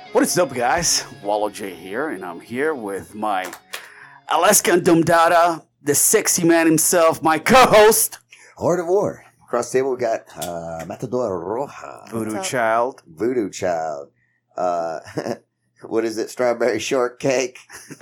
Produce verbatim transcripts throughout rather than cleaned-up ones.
What is up, guys? Wallow J here, and I'm here with my Alaskan Dumdada, the sexy man himself, my co-host, Horde of War. Across the table, we got uh, Matador Roja. Voodoo Child. Voodoo Child. Uh, what is it? Strawberry Shortcake.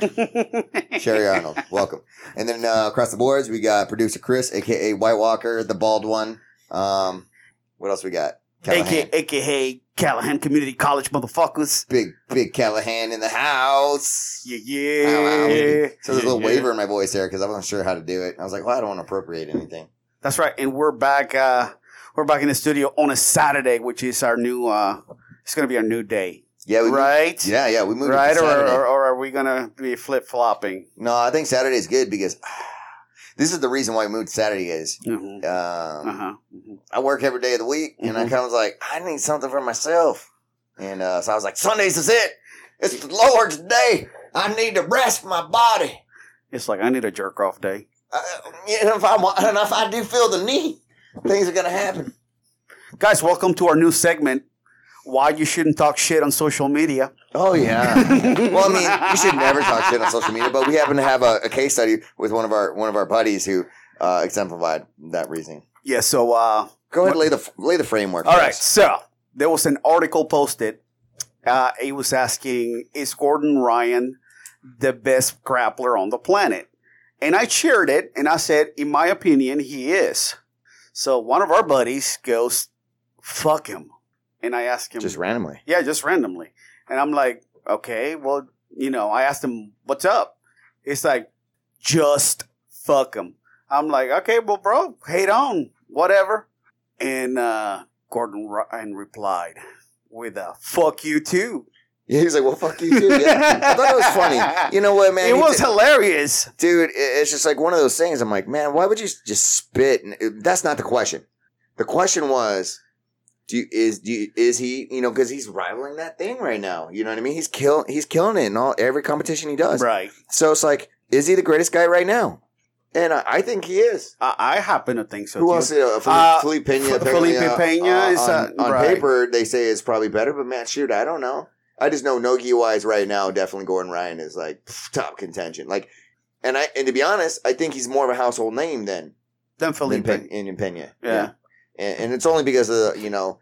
Sherry Arnold. Welcome. And then uh, across the boards, we got producer Chris, a k a. White Walker, the bald one. Um, what else we got? Callahan. A K A Callahan Community College motherfuckers. Big, big Callahan in the house. Yeah, yeah. Ow, ow. So there's a little yeah. waver in my voice there because I wasn't sure how to do it. I was like, well, I don't want to appropriate anything. That's right. And we're back, uh, we're back in the studio on a Saturday, which is our new, uh, it's going to be our new day. Yeah, we right? Moved, yeah, yeah, we moved right? it to Or, Saturday. or, or are we going to be flip-flopping? No, I think Saturday's good because this is the reason why we moved to Saturday is Mm-hmm. um, Uh-huh. Mm-hmm. I work every day of the week, and I Mhm. kind of was like, I need something for myself. And uh, so I was like, Sundays is it. It's the Lord's day. I need to rest my body. It's like, I need a jerk-off day. Uh, and, if I want, and if I do feel the need, things are going to happen. Guys, welcome to our new segment, Why You Shouldn't Talk Shit on Social Media. Oh, yeah. Well, I mean, you should never talk shit on social media, but we happen to have a, a case study with one of our one of our buddies who uh, exemplified that reasoning. Yeah, so, uh... Go ahead and lay the, lay the framework. All for right, us. so, there was an article posted. Uh, it was asking, is Gordon Ryan the best grappler on the planet? And I shared it, and I said, in my opinion, he is. So, one of our buddies goes, fuck him. And I asked him... Just randomly. Yeah, just randomly. And I'm like, okay, well, you know, I asked him, what's up? It's like, just fuck him. I'm like, okay, well, bro, hate on, whatever. And uh, Gordon Ryan replied with a fuck you too. Yeah, he's like, well, fuck you too. Yeah. I thought it was funny. You know what, man? It He was t- hilarious. Dude, it- it's just like one of those things. I'm like, man, why would you just spit? And it- that's not the question. The question was, do you, is do you, is he, you know, because he's rivaling that thing right now. You know what I mean? He's kill he's killing it in all every competition he does. Right. So it's like, is he the greatest guy right now? And I, I think he is. I, I happen to think so Who too. else? Uh, Felipe, Uh, Felipe Pena. F- apparently, Felipe uh, Pena uh, is, on, uh, on right. paper they say is probably better, but man, shoot, I don't know. I just know Nogi wise right now, definitely Gordon Ryan is like pff, top contention. Like, and I and to be honest, I think he's more of a household name than Then than Felipe. Pe- in Pena. Yeah. And, and it's only because of the, you know,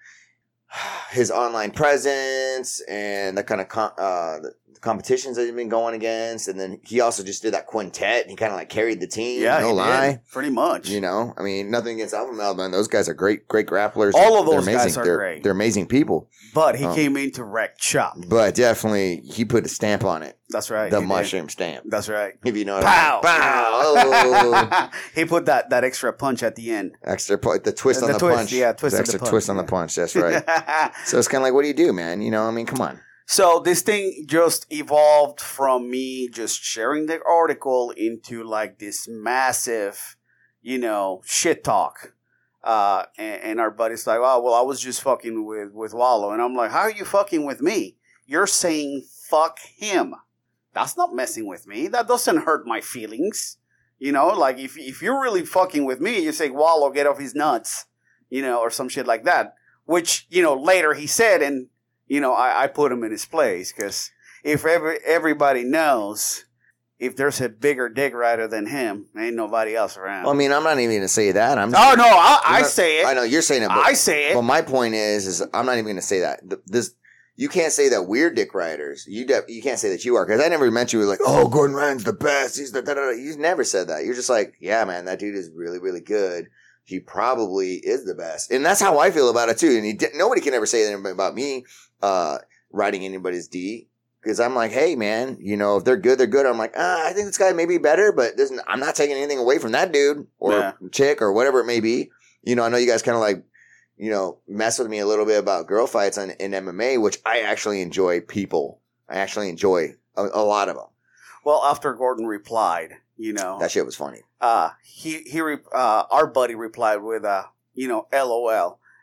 his online presence and the kind of com- uh, the competitions that he's been going against, and then he also just did that quintet. And he kind of like carried the team. Yeah, no he lie. did, pretty much. You know, I mean, nothing against Alpha Male, man. Those guys are great, great grapplers. All of They're those amazing. guys are they're, great. They're amazing people. But he Um, came in to wreck shop. But definitely, he put a stamp on it. That's right. The he did. mushroom stamp. That's right. If you know what Pow! I mean. Pow! Oh. He put that, that extra punch at the end. Extra pu- the twist The on the twist, punch. yeah, twist the of extra the punch, twist on yeah. the punch. That's right. So it's kind of like, what do you do, man? You know, I mean, come on. So this thing just evolved from me just sharing the article into like this massive, you know, shit talk. Uh, and, and our buddy's like, oh, well, I was just fucking with, with Wallow. And I'm like, how are you fucking with me? You're saying fuck him. That's not messing with me. That doesn't hurt my feelings. You know, like if, if you're really fucking with me, you say, Wallow, get off his nuts, you know, or some shit like that. Which, you know, later he said, and you know, I, I put him in his place because if every, everybody knows if there's a bigger dick rider than him, ain't nobody else around. Well, I mean, I'm not even going to say that. I'm. Just, oh no, I, I I'm not- say it. I know you're saying it. But, I say it. But my point is, is I'm not even going to say that. The- This you can't say that we're dick riders. You de- you can't say that you are because I never meant you were like, oh, Gordon Ryan's the best. He's the da da da. You never said that. You're just like, yeah, man, that dude is really really good. He probably is the best, and that's how I feel about it too. And he di- nobody can ever say that about me. Uh, riding anybody's D because I'm like, hey man, you know, if they're good, they're good. I'm like, ah, I think this guy may be better, but this, I'm not taking anything away from that dude or Yeah. chick or whatever it may be. You know, I know you guys kind of like, you know, mess with me a little bit about girl fights on, in M M A, which I actually enjoy people. I actually enjoy a, a lot of them. Well, after Gordon replied, you know, That shit was funny. uh, he, he, re- uh, our buddy replied with, uh, you know, LOL.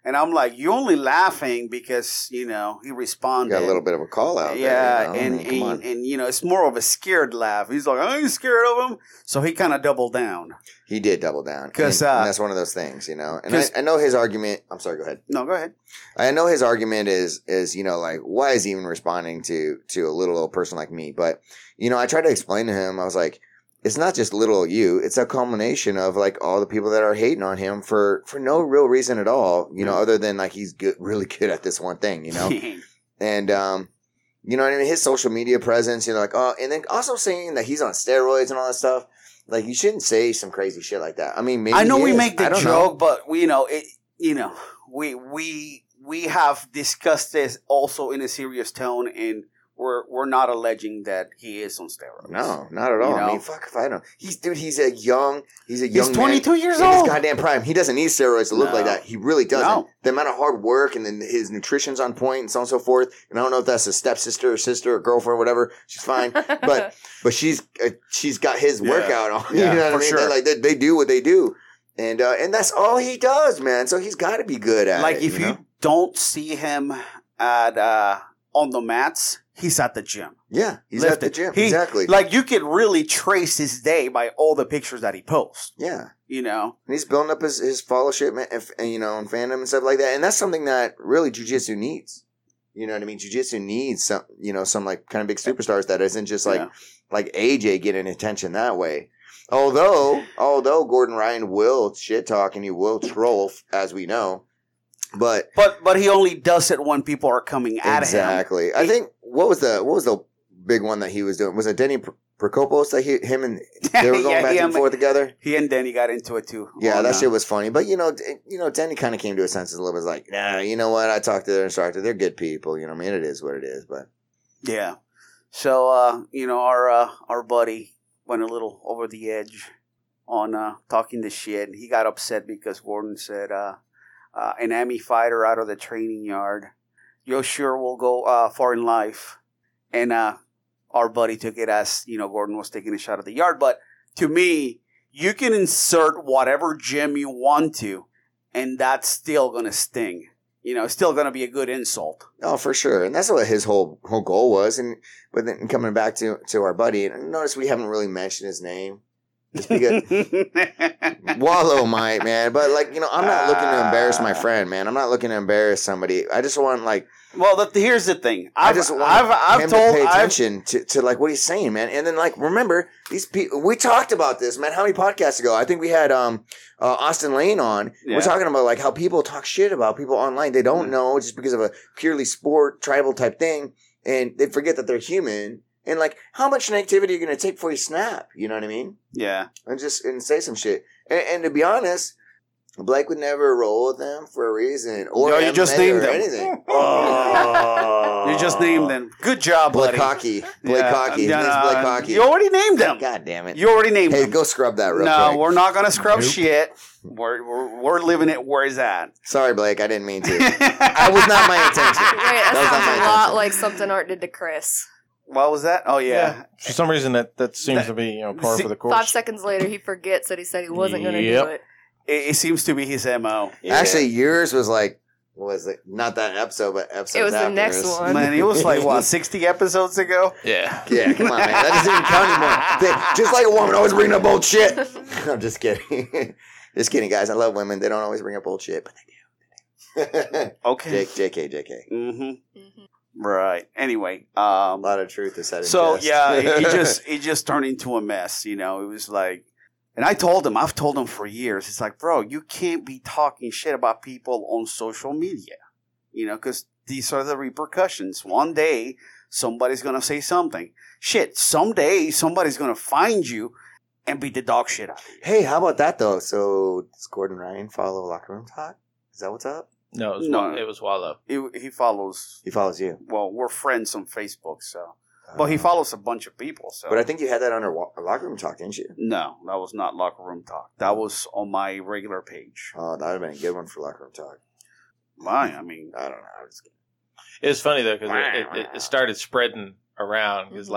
And I'm like, you only laughing because, you know, he responded. Got a little bit of a call out yeah, there. You know? and, I mean, come on. and, and, you know, it's more of a scared laugh. He's like, I ain't scared of him. So he kind of doubled down. He did double down. Cause, and, uh, and that's one of those things, you know. And I, I know his argument. I'm sorry, go ahead. No, go ahead. I know his argument is, is you know, like, why is he even responding to, to a little old person like me? But, you know, I tried to explain to him, I was like, it's not just little you. It's a culmination of like all the people that are hating on him for, for no real reason at all, you know, other than like he's good, really good at this one thing, you know? And, um, you know what I mean? His social media presence, you know, like, oh, and then also saying that he's on steroids and all that stuff. Like, you shouldn't say some crazy shit like that. I mean, maybe I know he we is. make the I don't joke, know. but we, you know, it, you know, we, we, we have discussed this also in a serious tone, and we're, we're not alleging that he is on steroids. No, not at all. You I know? mean, fuck if I don't. He's, dude, he's a young, he's a young He's twenty-two man years in old. his goddamn prime. He doesn't need steroids to look No. like that. He really doesn't. No. The amount of hard work and then his nutrition's on point and so on and so forth. And I don't know if that's a stepsister or sister or girlfriend or whatever. She's fine. But, but she's, uh, she's got his Yeah. workout on. Yeah, you know what for I mean? sure. They, like, they, they do what they do. And, uh, and that's all he does, man. So he's got to be good at Like, it. if you, know? don't see him at, uh, on the mats, he's at the gym. Yeah, he's Lifting. at the gym. He- exactly. Like, you could really trace his day by all the pictures that he posts, yeah. you know? And he's building up his, his followership and, and, and, you know, and fandom and stuff like that. And that's something that really jiu-jitsu needs. You know what I mean? Jiu-jitsu needs some, you know, some like kind of big superstars that isn't just like, Yeah. like A J getting attention that way. Although, although Gordon Ryan will shit talk and he will troll, as we know. But But but he only does it when people are coming at him. exactly. I think, what was the, what was the big one that he was doing? Was it Denny Pr- Prokopos that he, him and they were going Yeah, back he and and- forth together? He and Danny got into it too. Yeah, on, that uh, shit was funny. But, you know, D- you know, Denny kind of came to his senses a little bit. Like, nah, you know what? I talked to their instructor. They're good people. You know what I mean? It is what it is. But Yeah. So uh, you know, our uh, our buddy went a little over the edge on uh, talking the shit. He got upset because Gordon said uh, uh, an Emmy fighter out of the training yard, you sure will go uh, far in life. And uh, our buddy took it as, you know, Gordon was taking a shot at the yard. But to me, you can insert whatever gym you want to, and that's still going to sting. You know, it's still going to be a good insult. oh, for sure. And that's what his whole whole goal was. And but then coming back to to our buddy, and notice we haven't really mentioned his name. Just because Wallow might, man. But like, you know, I'm not looking to embarrass my friend, man. I'm not looking to embarrass somebody. I just want like Well, the, here's the thing. I I've, just want I've, I've him told, to pay I've, attention to, to like what he's saying, man. And then like remember these people. We talked about this, man. How many podcasts ago? I think we had um uh, Austin Lane on. Yeah. We're talking about like how people talk shit about people online. They don't Mm. know just because of a purely sport tribal type thing, and they forget that they're human. And like, how much negativity are you going to take before you snap? You know what I mean? yeah. And just and say some shit. And, and to be honest, Blake would never roll with them for a reason, or Yo, you M M A just named or them. anything. Oh. You just named them. Good job, Blake buddy. Hockey. Blake Yeah. Hockey. His No, name's Blake Hockey. You already named them. God damn it. You already named Hey, them. go scrub that real no, quick. we're not going to scrub Nope. shit. We're, we're, we're living it where it's at. Sorry, Blake. I didn't mean to. That was not my intention. Wait, that That was not sounds my a lot intention. like something Art did to Chris. What was that? Oh, yeah. For some reason, that, that seems That- to be, you know, par See, for the course. Five seconds later, he forgets that he said he wasn't going to Yep. do it. It, it seems to be his M O. Yeah. Actually, yours was like, what was it? Not that episode, but episodes It was the after. next It was- one. Man, it was like, what, sixty episodes ago? yeah. Yeah, come on, man. That doesn't even count anymore. They, just like a woman always bringing up old shit. I'm just kidding. Just kidding, guys. I love women. They don't always bring up old shit, but they do. Okay. J- JK, JK. Mm-hmm. Mhm. Right. Anyway. A Um, lot of truth is said in So jest. yeah, it, it just it just turned into a mess. You know, it was like, and I told him, I've told him for years. It's like, bro, you can't be talking shit about people on social media. You know, because these are the repercussions. One day, somebody's gonna say something. Shit, someday somebody's gonna find you and beat the dog shit out of you. Hey, how about that though? So does Gordon Ryan follow Locker Room Talk? Is that what's up? No, it was, No. Wa- it was Wallow. He, he follows. He follows you. Well, we're friends on Facebook, so. Well, he follows a bunch of people. So. But I think you had that under wa- Locker Room Talk, didn't you? No, that was not Locker Room Talk. That was on my regular page. Oh, that would have been a good one for Locker Room Talk. Why? I mean, I don't know. I was kidding. It was funny, though, because it, it, it started spreading around. Because, like,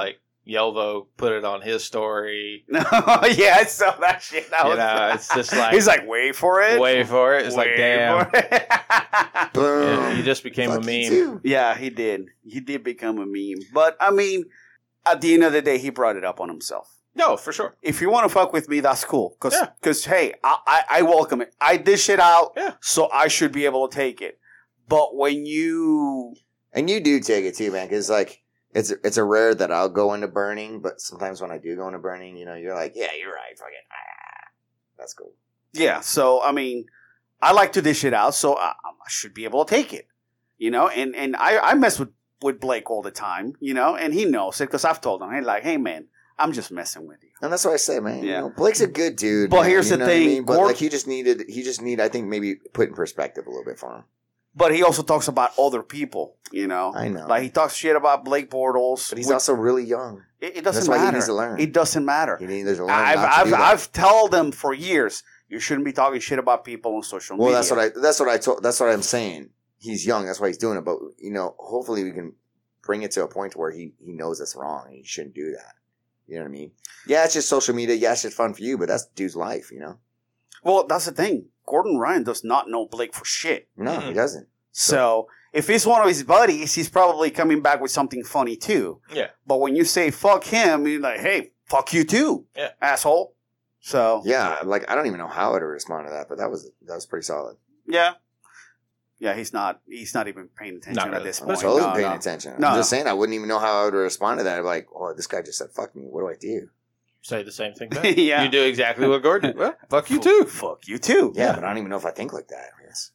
Yelvo put it on his story. yeah, I saw that shit. That You was, know, it's just like he's like, wait for it. wait for it. It's like Wait damn. for it. Boom. Yeah, you just became Fuck a you meme. too. Yeah, he did. He did become a meme. But I mean, at the end of the day, he brought it up on himself. No, for sure. If you want to fuck with me, that's cool. Cause, Yeah. cause hey, I, I, I welcome it. I dish it out, Yeah. so I should be able to take it. But when you, And you do take it too, man, because like it's it's a rare that I'll go into burning, but sometimes when I do go into burning, you know, you're like, yeah, you're right, fucking, ah, that's cool. yeah. So I mean, I like to dish it out, so I, I should be able to take it. You know, and and I, I mess with with Blake all the time. You know, and he knows it because I've told him, hey, like, hey, man, I'm just messing with you. And that's what I say, man. Yeah. You know, Blake's a good dude. But man, here's you the know what I thing, mean? But Gord- like he just needed, he just need, I think maybe put in perspective a little bit for him. But he also talks about other people. You know, I know. like he talks shit about Blake Bortles. But he's which- also really young. it, it doesn't That's why he matter. needs to learn. It doesn't matter. He needs to learn I've not to I've do that. I've told them for years you shouldn't be talking shit about people on social Well, media. that's what I. That's what I told. That's what I'm saying. He's young. That's why he's doing it. But you know, hopefully we can bring it to a point where he he knows it's wrong and he shouldn't do that. You know what I mean? Yeah, it's just social media. Yeah, it's just fun for you, but that's the dude's life. You know? Well, that's the thing. Gordon Ryan does not know Blake for shit. No, Mhm. he doesn't. So if he's one of his buddies, he's probably coming back with something funny too. Yeah. But when you say fuck him, you're like, hey, fuck you too, Yeah. asshole. So Yeah, like I don't even know how I would respond to that, but that was that was pretty solid. yeah, yeah. He's not. He's not even paying attention Not at really. this I'm point. totally No, paying no. attention. No, I'm just no. saying I wouldn't even know how I would respond to that. I'm like, oh, this guy just said fuck me. What do I do? Say the same thing back. Yeah. You do exactly what Gordon did. Well, fuck you F- too. Fuck you too. Yeah, but I don't even know if I think like that. Yes.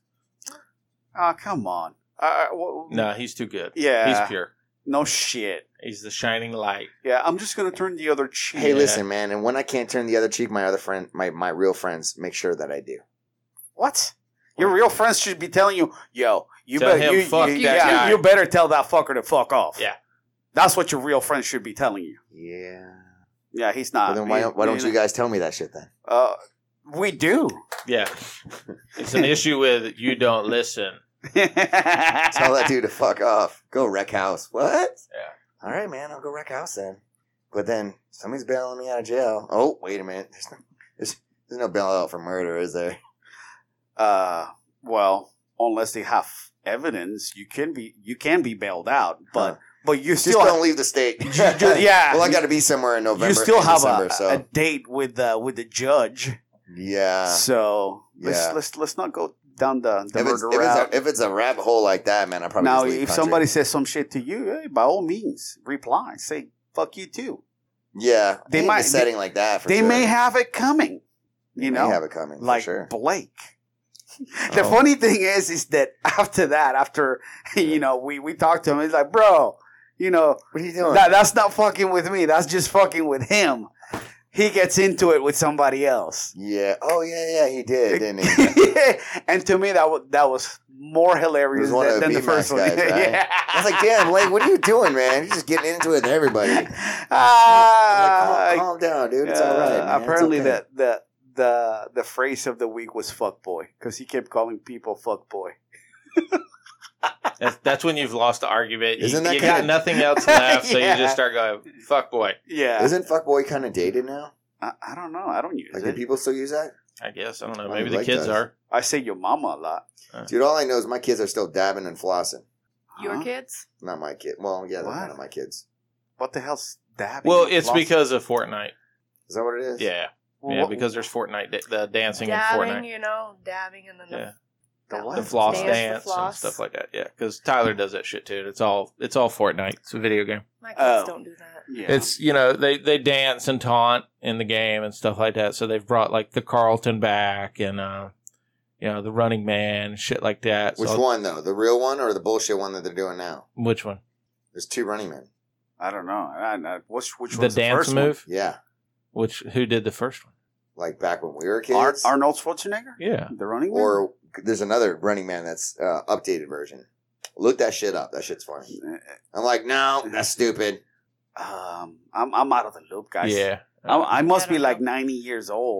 Oh, come on. Uh, w- No, he's too good. Yeah. He's pure. No shit. He's the shining light. Yeah, I'm just gonna turn the other cheek. Hey, Yeah. listen, man, and when I can't turn the other cheek, my other friend, my my real friends, make sure that I do. What? Your real friends should be telling you, yo, you Tell better him you, fuck you, that yeah, guy. you better tell that fucker to fuck off. Yeah. That's what your real friends should be telling you. Yeah. Yeah, he's not. Well, then why He- don't why don't he- you guys tell me that shit then? Uh, we do. Yeah. It's an issue with you don't listen. Tell that dude to fuck off. Go wreck house. What? Yeah. All right, man. I'll go wreck house then. But then somebody's bailing me out of jail. Oh, wait a minute. There's no, there's, there's no bailout for murder, is there? Uh, well, unless they have evidence, you can be you can be bailed out, but Huh. but you Just still don't have, leave the state. ju- yeah. Well, I got to be somewhere in November. you still and have December, a, so a date with the with the judge. yeah. So let's yeah. let's let's not go down the, the If it's, murder if, it's route. a, if it's a rabbit hole like that, man, I probably Now, just leave if country. somebody says some shit to you, hey, by all means, reply. Say "fuck you" too. yeah, they in might- a setting like that. For They sure. may have it coming. They You may know, have it coming. like for sure. Blake. The Oh. funny thing is, is that after that, after you know, we we talked to him, he's like, bro, you know, What are you doing? that that's not fucking with me. That's just fucking with him. He gets into it with somebody else. yeah. Oh yeah, yeah. He did, didn't he? And to me, that was that was more hilarious It was one than, of the than the B-Max first one. guys, right? Yeah. I was like, damn, Blake, what are you doing, man? You're just getting into it with everybody. I'm Ah, like, calm, calm down, dude. It's uh, all right. Man. It's apparently, okay. the, the the the phrase of the week was "fuck boy" because he kept calling people "fuck boy." That's, that's when you've lost the argument. You, Isn't that you got kinda- nothing else left, so Yeah. you just start going, fuck boy. Yeah, Isn't fuckboy kind of dated now? I, I don't know. I don't use Like, do it. people still use that? I guess. I don't know. I Maybe the like kids that. are. I say your mama a lot. Dude, all I know is my kids are still dabbing and flossing. Your Huh? kids? Not my kid. Well, yeah, they're What? one of my kids. What the hell's dabbing? Well, it's Flossing? because of Fortnite. Is that what it is? Yeah. Well, Yeah, what- because there's Fortnite, da- the dancing in Dabbing, Fortnite. you know, dabbing and then the, Yeah. The that what? The one. floss Dance dance, the floss. and stuff like that. Yeah, because Tyler does that shit too. It's all it's all Fortnite. It's a video game. My kids Oh. don't do that. Yeah. It's you know they they dance and taunt in the game and stuff like that. So they've brought like the Carlton back and uh, you know the Running Man shit like that. Which So- one, though? The real one or the bullshit one that they're doing now? Which one? There's two running men. I don't know. I, I, which which The was the dance first one? move. Yeah. Which who did the first one? Like back when we were Ar- kids. Arnold Schwarzenegger, Yeah. the running man? Or there's another running man that's uh, updated version. Look that shit up. That shit's funny. I'm like, no, that's stupid. Um, I'm I'm out of the loop, guys. Yeah. I, I must I be don't like know. ninety years old.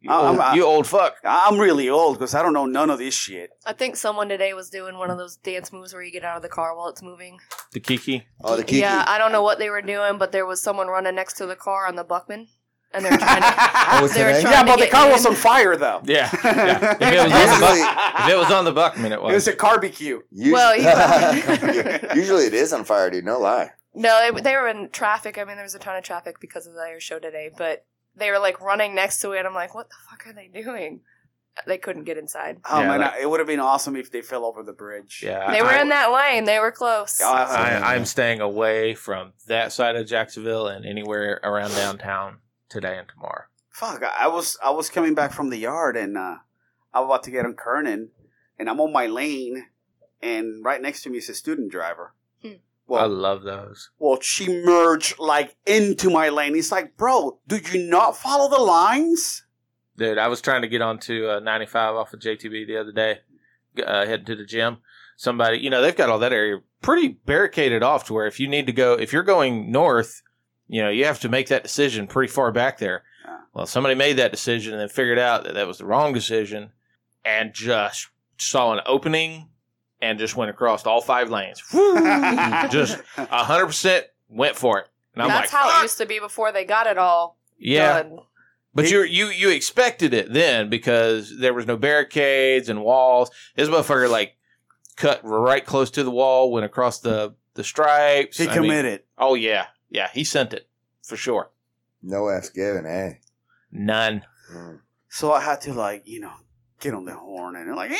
You, I'm- old, I'm- you old fuck. I'm really old because I don't know none of this shit. I think someone today was doing one of those dance moves where you get out of the car while it's moving. The Kiki. Oh, the Kiki. Yeah, I don't know what they were doing, but there was someone running next to the car on the Buckman, and they're trying to. Oh, it's they were today? trying Yeah, to but the get car in. was on fire though. Yeah. yeah. If, it was on the buck, if it was on the Buckman, it It was was. a barbecue. Usually, Well, you- usually it is on fire, dude. No lie. No, they, they were in traffic. I mean, there was a ton of traffic because of the air show today, but they were like running next to it. I'm like, what the fuck are they doing? They couldn't get inside. Oh Yeah, man, like- I- it would have been awesome if they fell over the bridge. Yeah. They were I, in that lane. They were close. Oh, I- I, I'm staying away from that side of Jacksonville and anywhere around downtown today and tomorrow. Fuck, I I was I was coming back from the yard and uh, I was about to get on Kernan, and I'm on my lane, and right next to me is a student driver. Hmm. I Well, love those. well, she merged like into my lane. It's like, bro, do you not follow the lines? Dude, I was trying to get onto uh, ninety-five off of J T B the other day, uh, heading to the gym. Somebody, you know, they've got all that area pretty barricaded off to where if you need to go, if you're going north, you know, you have to make that decision pretty far back there. Yeah. Well, somebody made that decision and then figured out that that was the wrong decision and just saw an opening and just went across all five lanes. Woo! Just one hundred percent went for it. And I'm That's like, how "Fuck." it used to be before they got it all Yeah. done. But you you you expected it then because there was no barricades and walls. This motherfucker like cut right close to the wall, went across the the stripes. He I mean, committed. oh yeah, yeah, he sent it for sure. No F's given, eh? None. Mm. So I had to like, you know, get on the horn and like,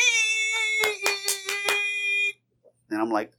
and I'm like,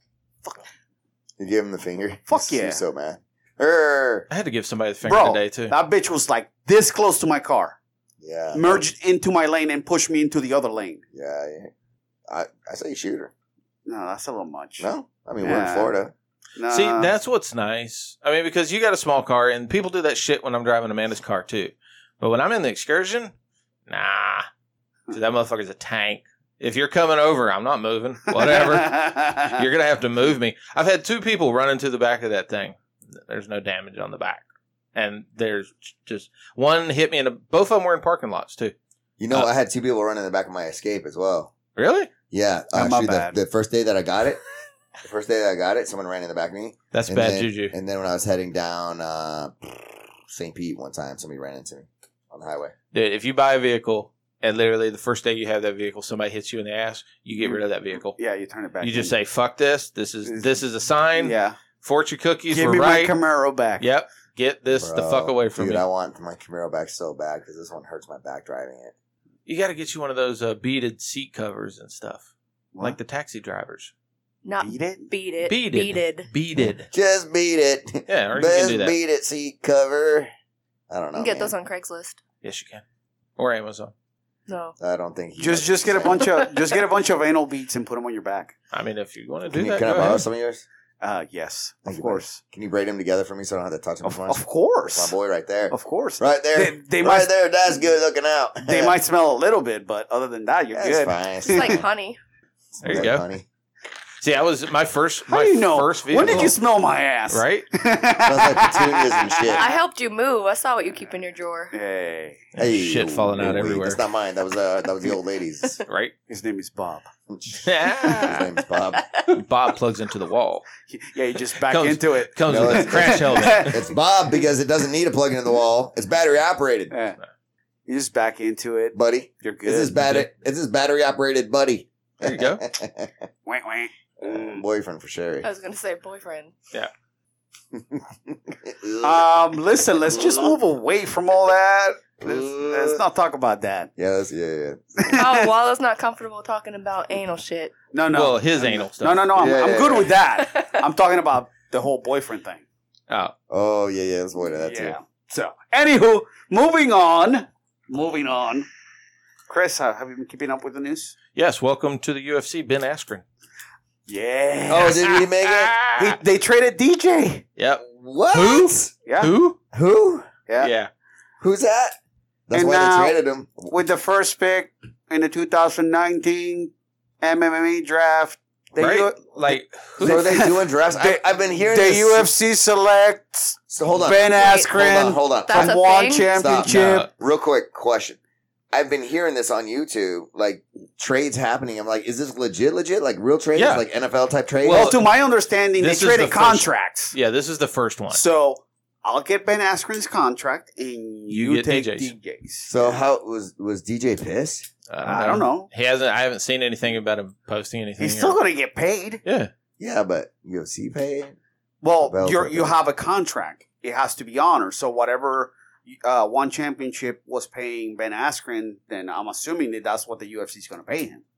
You give him the finger. Fuck He's- yeah. he's so mad. Err. I had to give somebody the finger bro, today too. that bitch was like this close to my car, Yeah. merged into my lane and pushed me into the other lane. Yeah. yeah. I I say shoot her. No, that's a little much. No, I mean we're in Yeah. Florida. Nah. See, that's what's nice. I mean, because you got a small car, and people do that shit when I'm driving Amanda's car too. But when I'm in the excursion, nah, dude, that motherfucker's a tank. If you're coming over, I'm not moving. Whatever. You're going to have to move me. I've had two people run into the back of that thing. There's no damage on the back. And there's just one hit me, and both of them were in parking lots, too. You know, Uh, I had two people run in the back of my Escape as well. Really? Yeah, Oh, my actually, the, bad. the first day that I got it, the first day that I got it, someone ran in the back of me. That's And bad then- juju. And then when I was heading down uh, Saint Pete one time, somebody ran into me on the highway. Dude, if you buy a vehicle, and literally the first day you have that vehicle, somebody hits you in the ass, you get rid of that vehicle. Yeah, you turn it back. You just in. say, fuck this. This is this is a sign. yeah. Fortune cookies Give were me right. my Camaro back. Yep. Get this the Bro, fuck away from dude, me. I want my Camaro back so bad because this one hurts my back driving it. You got to get you one of those uh, beaded seat covers and stuff, What? like the taxi drivers. Not Beat it. beat it. Beaded. Beaded. Beaded. Just beat it. Yeah, or you can Best do that. beat it seat cover. I don't know. You can get man. those on Craigslist. Yes, you can. Or Amazon. No. I don't think. he Just knows just get a what bunch of just get a bunch of anal beats and put them on your back. I mean, if you want to Can, do you, that, can I go borrow ahead. some of yours? Uh, yes, Thank of you, course, Can you braid them together for me so I don't have to touch them of, too much? of course, That's my boy right there. of course. Right there. They, they right might there. That's good looking out. they might smell a little bit, but other than that, you're That's good. fine. It's like honey. There you Like go. honey. See, I was my first. How my do you know? First vehicle. When did you smell my ass? Right? Smells like petunias and shit. I helped you move. I saw what you keep in your drawer. Hey, Hey, Shit falling out wait, everywhere. That's not mine. That was uh, that was the old lady's. Right? his name is Bob. His name is Bob. Bob plugs into the wall. Yeah, you just back Comes- into it. Comes No, with a it's- crash helmet. It's Bob because it doesn't need a plug into the wall. It's battery operated, Yeah. You just back into it. buddy. You're good. This is battery. This is battery operated, buddy. There you go. Wah, wah. Mm, boyfriend for Sherry. I was going to say boyfriend. Um, listen, let's just move away from all that. Let's, let's not talk about that. yeah, that's, yeah, yeah. Oh, Walla's not comfortable talking about anal shit. No, no. Well, his anal stuff. No, no, no. I'm, Yeah, I'm yeah, good yeah. with that. I'm talking about the whole boyfriend thing. Oh, Oh, yeah, yeah. Let's avoid that too. Yeah. So, anywho, moving on. Moving on. Chris, uh, have you been keeping up with the news? yes. Welcome to the U F C, Ben Askren. Yeah. Oh, did he make it? He, they traded D J. Yep. What? Who? Yeah. Who? Who? Yeah. Yeah. Who's that? That's And why now- they traded him. With the first pick in the two thousand nineteen M M A draft, the, right? U- like, who? So are they doing drafts? I, The- I've been hearing the this. U F C selects So hold on. Ben Wait, Askren Hold on, hold on. That's from a one thing? championship. Stop. Real quick question. I've been hearing this on YouTube, like trades happening. I'm like, is this legit? Legit? Like real trades? Yeah. Like N F L type trades? Well, to my understanding, they this is traded the first- contracts. Yeah, this is the first one. So I'll get Ben Askren's contract, and You you, get take D J's. D J's. so Yeah. how was was D J pissed? I don't know. He hasn't. I haven't seen anything about him posting anything. He's or- still going to get paid. yeah. Yeah, but U F C paid. Well, Bellator you're, you paid. have a contract. It has to be honored. So whatever uh, one championship was paying Ben Askren, then I'm assuming that that's what the U F C is going to pay him.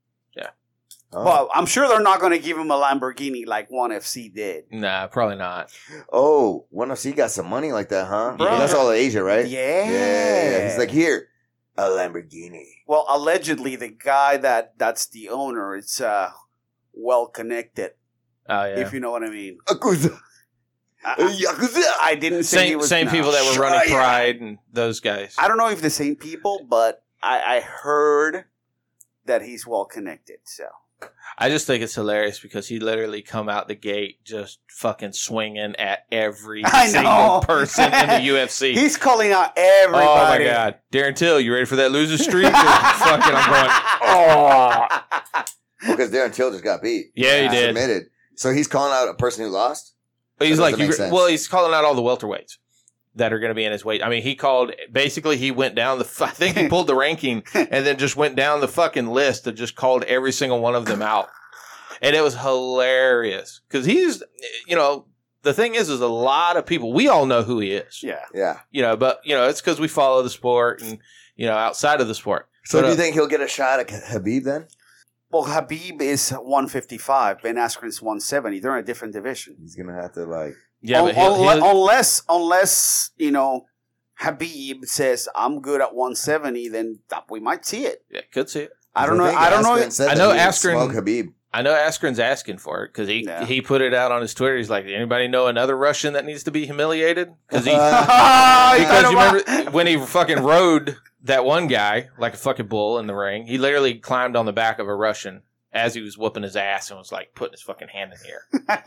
Oh. Well, I'm sure they're not going to give him a Lamborghini like ONE F C did. Nah, probably not. oh, ONE F C got some money like that, huh? Bro. Yeah, that's all Asia, right? Yeah. yeah. He's like, here, a Lamborghini. Well, allegedly, the guy that that's the owner, it's uh, well connected, Oh yeah. if you know what I mean. Yakuza. I, I- Yakuza. I didn't say he same was same no. people that were running Shia. Pride and those guys. I don't know if the same people, but I, I heard that he's well connected. So I just think it's hilarious because he literally come out the gate just fucking swinging at every I know. single person in the U F C. he's calling out everybody. Oh my god, Darren Till, you ready for that loser streak? Or fucking, I'm going. Oh, Because Darren Till just got beat. yeah, he did. Submitted. So he's calling out a person who lost? He's That like, doesn't you, make sense. well, he's calling out all the welterweights that are going to be in his weight. I mean, he called basically he went down the. I think he pulled the ranking and then just went down the fucking list and just called every single one of them out, and it was hilarious because he's, you know, the thing is, is a lot of people we all know who he is, Yeah. Yeah. you know, but you know it's because we follow the sport and you know outside of the sport. So But, do you uh, think he'll get a shot at Habib then? Well, Habib is one fifty-five. Ben Askren's one seventy. They're in a different division. He's going to have to, like... Yeah, but Un- he'll, unle- he'll, unless, unless you know, Habib says I'm good at one seventy, then th- we might see it. yeah, could see it. I don't know. think I don't know. Askren said I that know he would Askren- smoke Habib. I know Askren's asking for it because he Yeah. he put it out on his Twitter. He's like, anybody know another Russian that needs to be humiliated? Because he Ah, you because know you what? remember when he fucking rode that one guy like a fucking bull in the ring. He literally climbed on the back of a Russian as he was whooping his ass and was like putting his fucking hand in the air.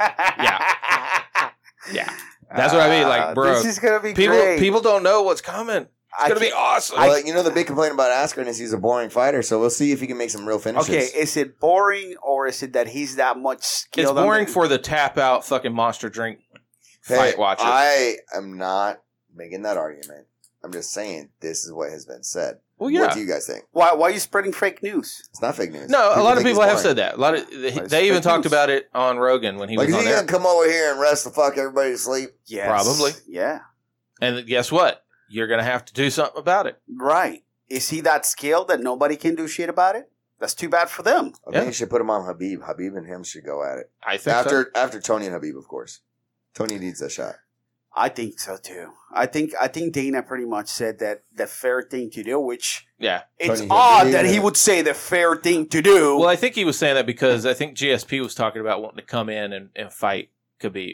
Yeah, that's what I mean. Like, Uh, bro, this is gonna be people great. people don't know what's coming. It's I gonna be can't- awesome. Well, you know, the big complaint about Askren is he's a boring fighter, so we'll see if he can make some real finishes. Okay, is it boring or is it that he's that much it's skilled? on boring the- for the tap out fucking monster drink Hey, fight watcher. I am not making that argument. I'm just saying this is what has been said. well, yeah. What do you guys think? Why? Why are you spreading fake news? It's not fake news. No, a lot of think people it's have boring. said that. A lot of they, it's they even fake talked news. about it on Rogan when he Like, was is on he there. gonna come over here and rest the fuck everybody to sleep? Yes, Probably. Yeah, And guess what? You're gonna have to do something about it. right. Is he that skilled that nobody can do shit about it? That's too bad for them. I Yeah. think you should put him on Habib. Habib and him should go at it I think so. after after Tony and Habib, of course. Tony needs a shot. I think so too. I think I think Dana pretty much said that the fair thing to do, which Yeah. it's Tony odd Habib. that he would say the fair thing to do. Well, I think he was saying that because I think G S P was talking about wanting to come in and, and fight Khabib,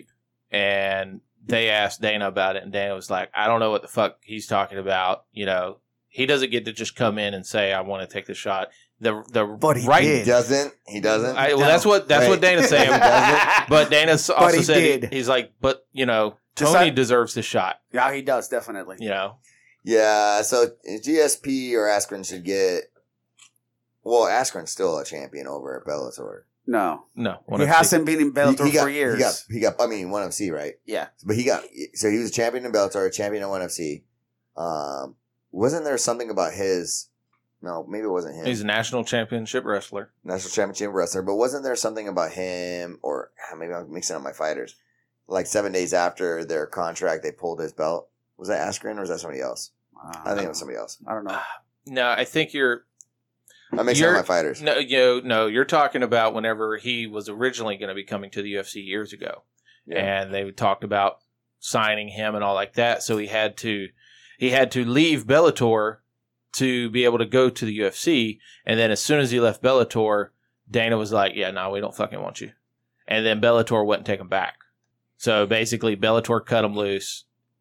and they asked Dana about it, and Dana was like, "I don't know what the fuck he's talking about." You know, he doesn't get to just come in and say, "I want to take the shot." The the But he right. did. He doesn't. He doesn't. I, well, that's what that's Wait. what Dana's saying. He doesn't? But Dana's also But he said he- did. he's like, but you know, Just Tony like- deserves the shot. Yeah, he does definitely. You know, Yeah, so G S P or Askren should get. Well, Askren's still a champion over at Bellator. No, no, one he of the- hasn't been in Bellator he, he got, for years. He got, he got. I mean, ONE F C, right? yeah, But he got. So he was a champion in Bellator, a champion in ONE F C. Um, wasn't there something about his? No, maybe it wasn't him. He's a national championship wrestler. national championship wrestler. But wasn't there something about him, or ah, maybe I'm mixing up my fighters? Like seven days after their contract, they pulled his belt. Was that Askren or was that somebody else? I think it was somebody else. I don't know. No, I think you're I'm mixing up You're- my fighters. no, you know, no. You're talking about whenever he was originally going to be coming to the U F C years ago, and they talked about signing him and all like that. So he had to he had to leave Bellator to be able to go to the U F C, and then as soon as he left Bellator, Dana was like, "Yeah, no, we don't fucking want you," and then Bellator wouldn't take him back. So basically, Bellator cut him loose.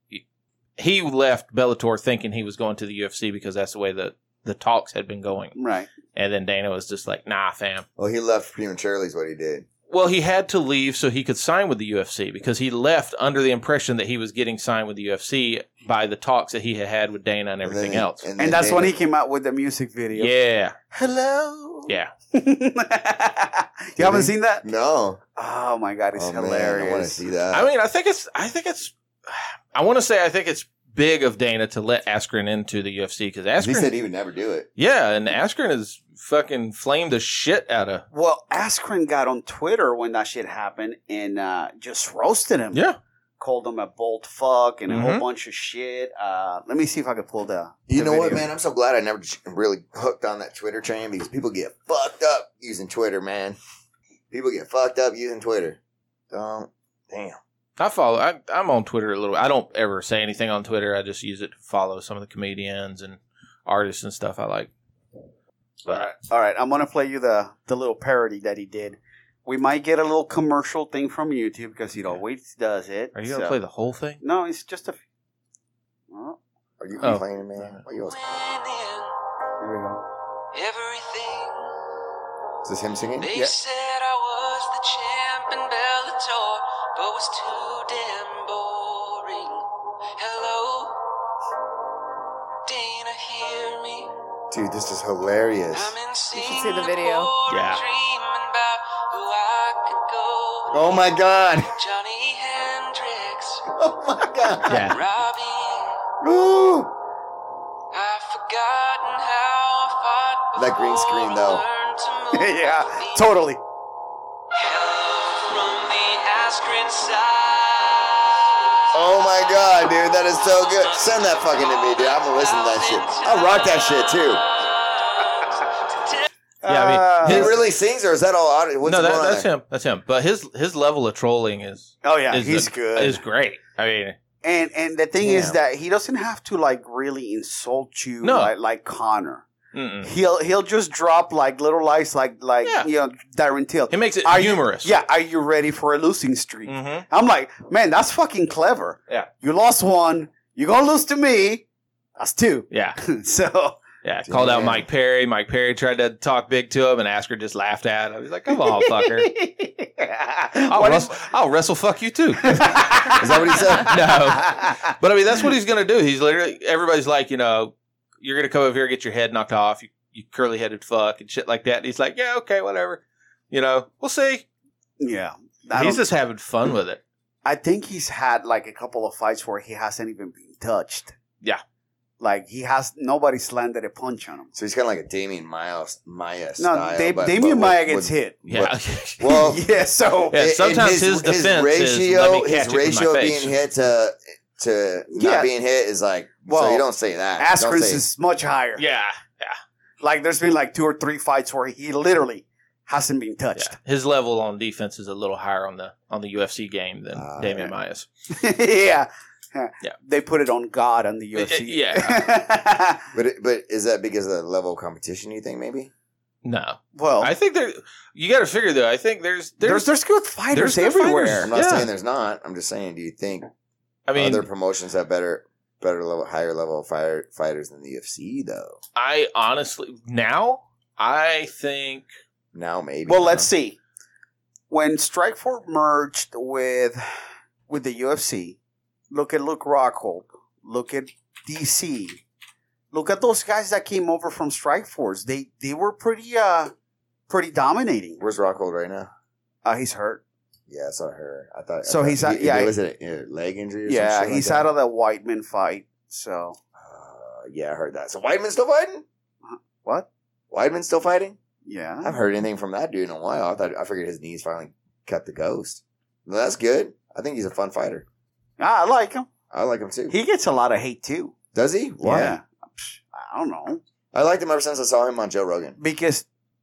He left Bellator thinking he was going to the U F C because that's the way the, the talks had been going. Right. And then Dana was just like, nah, fam. Well, he left prematurely is what he did. Well, he had to leave so he could sign with the U F C because he left under the impression that he was getting signed with the U F C by the talks that he had had with Dana and everything then- else. And that's when he came out with the music video. Yeah. Hello. Yeah. You haven't seen that? No. Oh my god, it's Oh, man, hilarious. I want to see that. I mean, I think it's, I think it's, I want to say I think it's big of Dana to let Askren into the U F C because he Askren, said he would never do it. yeah, and Askren is fucking flamed the shit out of, Well, Askren got on Twitter when that shit happened and uh, just roasted him. yeah. Called him a bold fuck and a whole Mhm. bunch of shit. Uh, let me see if I can pull the. You the know what, video. man? I'm so glad I never j- really hooked on that Twitter train because people get fucked up using Twitter, man. People get fucked up using Twitter. Don't. Damn. I follow, I, I'm on Twitter a little, I don't ever say anything on Twitter. I just use it to follow some of the comedians and artists and stuff I like. All right, all right. I'm gonna play you the the little parody that he did. We might get a little commercial thing from YouTube because he always does it. Are you going to so- play the whole thing? No, it's just a. f- Oh, Are you Oh. complaining, man? What are you else- here we go. Everything Is this him singing? they Yeah. said I was the champ in Bellator, but was too damn boring. Hello, Dana, hear me. Dude, this is hilarious. I'm in should see the video. Yeah. Dreaming about who I could go. Oh my god. Johnny Hendrix, Oh my god. Yeah. Robbie. Ooh. I've forgotten how I fought That green before screen, I though. learned to move Yeah, my feet. totally. Hello from the Askren side. Oh my god, dude. That is so good. Send that fucking to me, dude. I'm gonna listen to that shit. I'll rock that shit too. Yeah, I mean, Uh, He his- really sings or is that all audio? What's no, going that, on that's there? him. That's him. But his his level of trolling is Oh yeah, is he's a- good. Is great. I mean, And and the thing is Damn. that he doesn't have to like really insult you No. like, like Connor. mm-mm. He'll he'll just drop like little lies like like Yeah. you know Darren Till. he makes it Are you- humorous. Yeah, are you ready for a losing streak? hmm I'm like, man, that's fucking clever. Yeah. You lost one, you're gonna lose to me. That's two. Yeah. So Yeah. Called out Damn. Mike Perry. Mike Perry tried to talk big to him, and Asker just laughed at him. He's like, "Come on, fucker. I'll, What wrestle, I'll wrestle fuck you too." Is that what he said? No. But I mean, that's what he's going to do. He's literally, everybody's like, you know, you're going to come over here and get your head knocked off, you, you curly headed fuck and shit like that. And he's like, yeah, okay, whatever. You know, we'll see. Yeah. I, He's don't- just having fun with it. I think he's had like a couple of fights where he hasn't even been touched. Yeah. Like he has nobody's landed a punch on him. So he's kind of like a Damien Miles, Maya No, style. Da- but- Damian but Maya with- gets with- hit. Yeah. Well, yeah, so Yeah, in- in sometimes his defense is, ratio, "Let me catch his it with my ratio face." being hit to to Yeah. not being hit is like. Well, so you don't say that. Don't Askren's say- is much higher. yeah. Like there's been like two or three fights where he literally hasn't been Yeah. touched. His level on defense is a little higher on the on the U F C game than Ah, Damian yeah. Maya's. yeah. Yeah. They put it on God on the U F C. Yeah. But it, but is that because of the level of competition? You think maybe? No. well, I think there, you got to figure though, I think there's, there's there's, there's good fighters there's good everywhere. fighters. I'm not Yeah. saying there's not. I'm just saying. Do you think I mean, other promotions have better, better level, higher level fire, fighters than the U F C though? I honestly, now, I think, Now maybe. Well, let's see. When Strikeforce merged with with the U F C, look at Luke Rockhold, look at D C, look at those guys that came over from Strikeforce. They they were pretty uh pretty dominating. Where's Rockhold right now? Uh, he's hurt. Yeah, I saw her. I thought. So I thought he's out- he- yeah, Was it a leg injury? Or Yeah, some shit he's like out of the Whiteman fight. So Uh, yeah, I heard that. So Weidman's still fighting? what? Weidman's still fighting? I Yeah. haven't heard anything from that dude in a while. I thought I figured his knees finally cut the ghost. Well, that's good. I think he's a fun fighter. Ah, I like him. I like him too. He gets a lot of hate too. Does he? Why? Yeah. Psh, I don't know. I liked him ever since I saw him on Joe Rogan. Because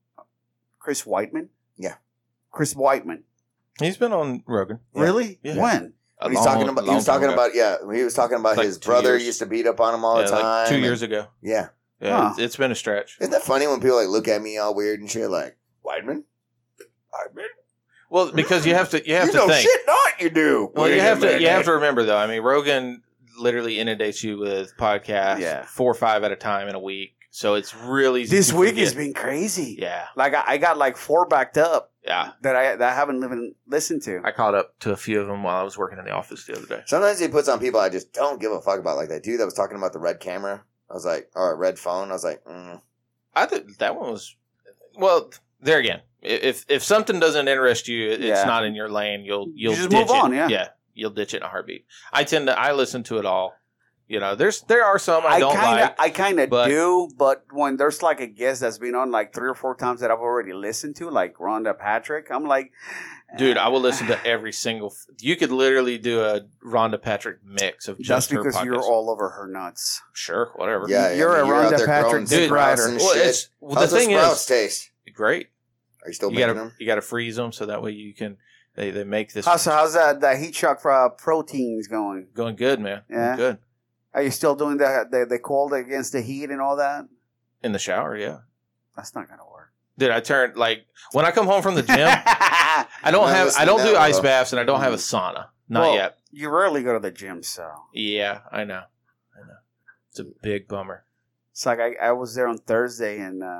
Chris Whiteman? Yeah. Chris Whiteman. he's been on Rogan. Yeah. Really? Yeah. When? A He's long- talking about. He long was time talking ago. about. Yeah, he was talking about Like his two brother years. used to beat up on him all Yeah, the time. like two and- years ago. Yeah, Yeah, Huh. it's, it's been a stretch. isn't that funny when people like look at me all weird and shit? Like Weidman, Weidman. Well, because you have to, you have you to know think. shit, not you do. Well, you Wait a have to, you minute. have to remember though. I mean, Rogan literally inundates you with podcasts, Yeah. four or five at a time in a week. So it's really easy This to week forget. has been crazy. Yeah, Like I, I got like four backed up. Yeah. that I that I haven't even listened to. I caught up to a few of them while I was working in the office the other day. Sometimes he puts on people I just don't give a fuck about. Like that dude that was talking about the red camera. I was like, or a red phone. I was like, mm. I think that one was, well, there again. If if something doesn't interest you, it's Yeah. not in your lane. You'll you'll You just ditch move on, it. yeah. yeah, you'll ditch it in a heartbeat. I tend to I listen to it all. You know, there's there are some I, don't kinda, like. I kind of but- do, but when there's like a guest that's been on like three or four times that I've already listened to, like Rhonda Patrick, I'm like, Dude, I will listen to every single. F- you could literally do a Rhonda Patrick mix of That's just her because you're podcast. all over her nuts. Sure, whatever. Yeah, yeah, You're I mean, a out Rhonda there Patrick growing dick sprouts rider. and Well, shit. it's well, How's the those thing sprouts is taste? great. Are you still You making gotta them? you gotta freeze them so that way you can they, they make this How's how's that that heat shock for uh, proteins going? going good, man. Yeah. Going good Are you still doing the the, the cold against the heat and all that? in the shower. Yeah, That's not gonna work. dude. I turned like when I come home from the gym. I don't Not have I listening don't to do that, ice bro. baths and I don't have a sauna. Not Well, yet. You rarely go to the gym, so Yeah, I know. I know. It's a big bummer. it's like I, I was there on Thursday and uh,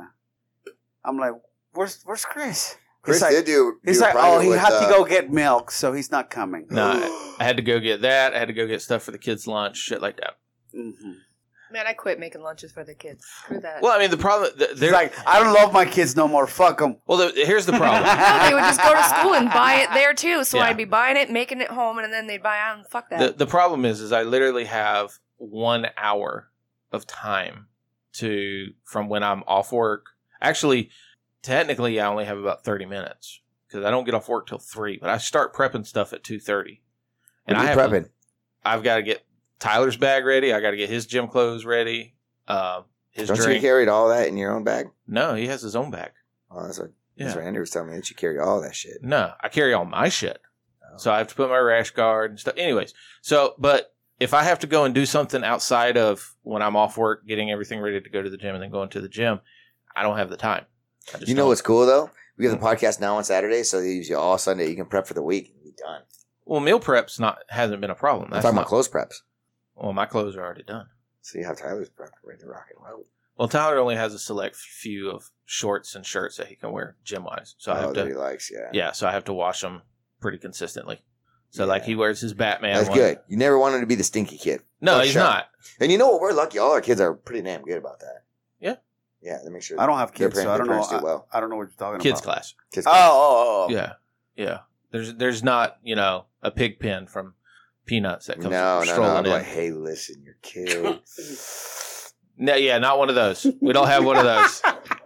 I'm like, where's where's Chris? Chris he's like, did do. he's do a like, private oh, he with, had uh, to go get milk, so he's not coming. No, I, I had to go get that. I had to go get stuff for the kids' lunch, shit like that. Mm-hmm. Man, I quit making lunches for the kids. Screw that. Well, I mean, the problem. th- He's They're like, I don't love my kids no more. Fuck them. well. The, here's the problem. no, they would just go to school and buy it there too. So Yeah. I'd be buying it, making it home, and then they'd buy out and fuck that. the The problem is, is I literally have one hour of time to from when I'm off work. Actually, technically, I only have about thirty minutes because I don't get off work till three. But I start prepping stuff at two thirty, and I have to- prepping. I've got to get Tyler's bag ready. I got to get his gym clothes ready. Uh, his Don't drink. you carry all that in your own bag? No, he has his own bag. Oh, that's what, Yeah. that's what Andrew was telling me that you carry all that shit. No, I carry all my shit. Oh. So I have to put my rash guard and stuff. Anyways, so, but if I have to go and do something outside of when I'm off work, getting everything ready to go to the gym and then going to the gym, I don't have the time. I just You know don't. what's cool though? We have the podcast now on Saturday, so they use you all Sunday. You can prep for the week and be done. Well, meal prep's not, hasn't been a problem. I'm That's talking not, about clothes preps. well, my clothes are already done. So you have Tyler's prep ready to rock and roll. Well, Tyler only has a select few of shorts and shirts that he can wear gym wise. So I oh, have that he to, likes, yeah. yeah, so I have to wash them pretty consistently. So Yeah. like he wears his Batman. That's one. good. You never wanted to be the stinky kid. No, For he's sure. not. And you know what? We're lucky. All our kids are pretty damn good about that. Yeah. Yeah, they make sure. I don't have their kids, so parent- I don't their know. parents do well. I, I don't know what you're talking Kids about. class. Kids Oh, oh, oh. Yeah, yeah. There's there's not you know a pig pen from Peanuts that no, comes no, no. strolling I'm in. like, hey, listen, your kid. No, yeah, not one of those. We don't have one of those.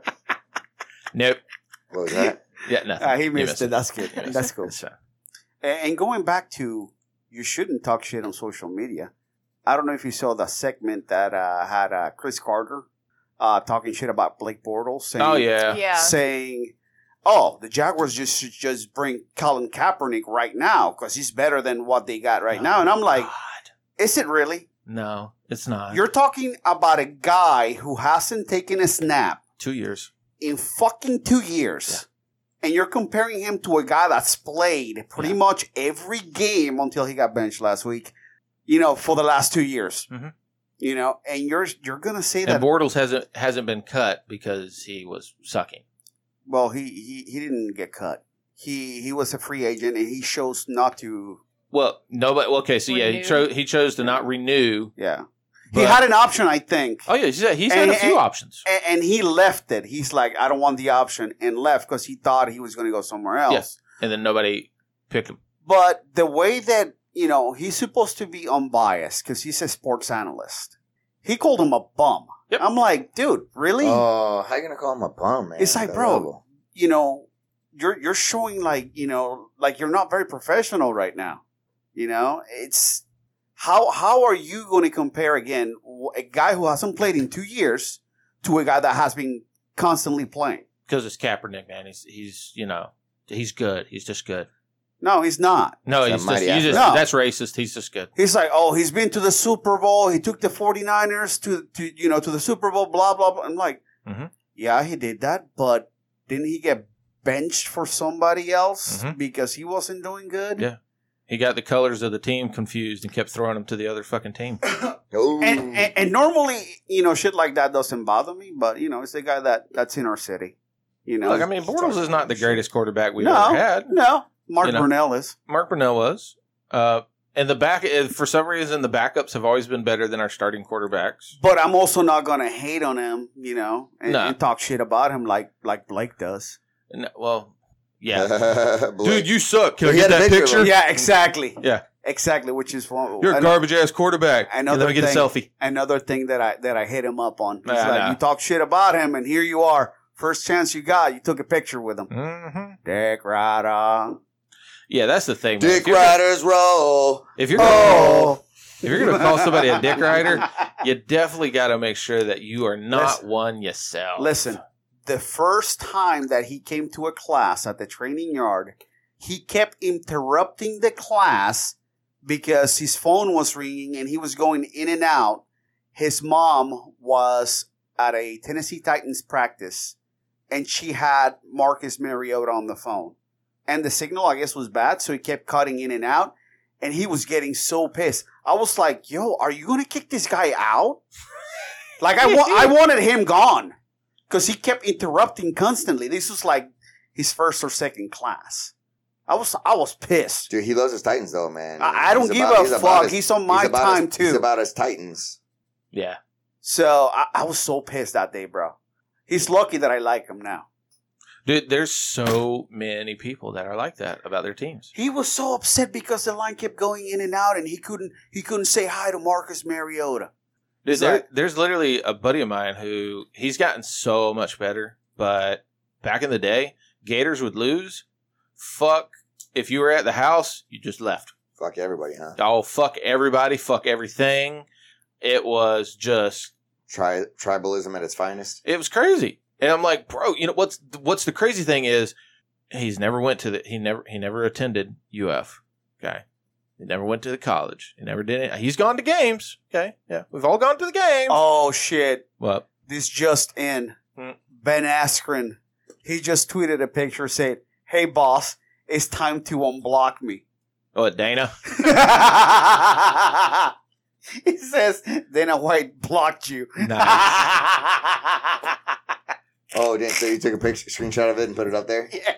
Nope. What was that? Yeah, nothing. Ah, he You missed it. That's good. You missed That's it. cool. It's fine. And and going back to, you shouldn't talk shit on social media. I don't know if you saw the segment that uh, had uh, Chris Carter uh, talking shit about Blake Bortles, saying, Oh yeah. yeah. saying, "Oh, the Jaguars just should just bring Colin Kaepernick right now because he's better than what they got right Oh, now." And I'm like, God. "Is it really? No, it's not. You're talking about a guy who hasn't taken a snap two years. in fucking two years." And you're comparing him to a guy that's played pretty Yeah. much every game until he got benched last week, you know, for the last two years. Mhm. You know, and you're you're gonna say And that Bortles hasn't hasn't been cut because he was sucking. well, he, he he didn't get cut. He he was a free agent and he chose not to. Well, nobody. Okay, so yeah, he Renew. chose he chose to not renew. Yeah, he But- had an option, I think. Oh yeah, he's had, he's had And- a few and- options. And, and he left it. He's like, I don't want the option, and left because he thought he was going to go somewhere else. Yes, and then nobody picked him. But the way that, you know, he's supposed to be unbiased because he's a sports analyst. He called him a bum. Yep. I'm like, dude, really? Oh, how you gonna call him a bum, man? It's like, That bro, level. you know, you're you're showing like, you know, like you're not very professional right now. You know, it's how how are you going to compare again a guy who hasn't played in two years to a guy that has been constantly playing? Because it's Kaepernick, man. He's he's you know he's good. He's just good. No, he's not. No, He's a he's just, mighty he's just athlete. No. that's racist. He's just good. He's like, oh, he's been to the Super Bowl. He took the 49ers to, to you know, to the Super Bowl, blah, blah, blah. I'm like, Mhm. yeah, he did that, but didn't he get benched for somebody else Mhm. because he wasn't doing good? Yeah. He got the colors of the team confused and kept throwing them to the other fucking team. Oh. And, and and normally, you know, shit like that doesn't bother me, but, you know, it's a guy that, that's in our city. You know, Look, I mean, Bortles is not the greatest quarterback we've no, ever had. No, Mark You know? Brunell is. Mark Brunell was. Uh, and the back, uh, for some reason, the backups have always been better than our starting quarterbacks. But I'm also not gonna hate on him, you know, and, No. and talk shit about him like like Blake does. No, well, yeah. Blake. Dude, you suck. Can I He get had a that picture of picture? him. Yeah, exactly. Yeah. Exactly, which is one. You're a ano- garbage ass quarterback. Another Let me get a thing- selfie. Another thing that I that I hit him up on. He's Nah, like, nah. you talk shit about him, and here you are. First chance you got, you took a picture with him. Mm-hmm. Dick Rider. Yeah, that's the thing. man. Dick If you're gonna- Riders roll. If you're gonna, Oh. if you're gonna call somebody a dick rider, you definitely got to make sure that you are not Listen. one yourself. Listen, the first time that he came to a class at the training yard, he kept interrupting the class because his phone was ringing and he was going in and out. His mom was at a Tennessee Titans practice and she had Marcus Mariota on the phone. And the signal, I guess, was bad, so he kept cutting in and out. And he was getting so pissed. I was like, yo, are you going to kick this guy out? Like, I, wa- I wanted him gone. Because he kept interrupting constantly. This was like his first or second class. I was I was pissed. Dude, he loves his Titans, though, man. I, I don't He's give about- a he's fuck. about his- he's on my he's about time, his- too. He's about his Titans. Yeah. So, I, I was so pissed that day, bro. He's lucky that I like him now. Dude, there's so many people that are like that about their teams. He was so upset because the line kept going in and out and he couldn't he couldn't say hi to Marcus Mariota. Dude, So- there, there's literally a buddy of mine who he's gotten so much better, but back in the day, Gators would lose. Fuck, if you were at the house, you just left. Fuck everybody, huh? Oh, fuck everybody, fuck everything. It was just, Tri- tribalism at its finest. it was crazy. And I'm like, bro, you know what's what's the crazy thing is, he's never went to the he never he never attended U F. Okay, he never went to the college. He never did it. He's gone to games. Okay, yeah, we've all gone to the games. Oh shit. What? This just in. Hmm. Ben Askren. He just tweeted a picture saying, "Hey boss, it's time to unblock me." Oh, at Dana. He says, Dana White blocked you. Oh, damn, so you took a picture, screenshot of it and put it up there? Yeah.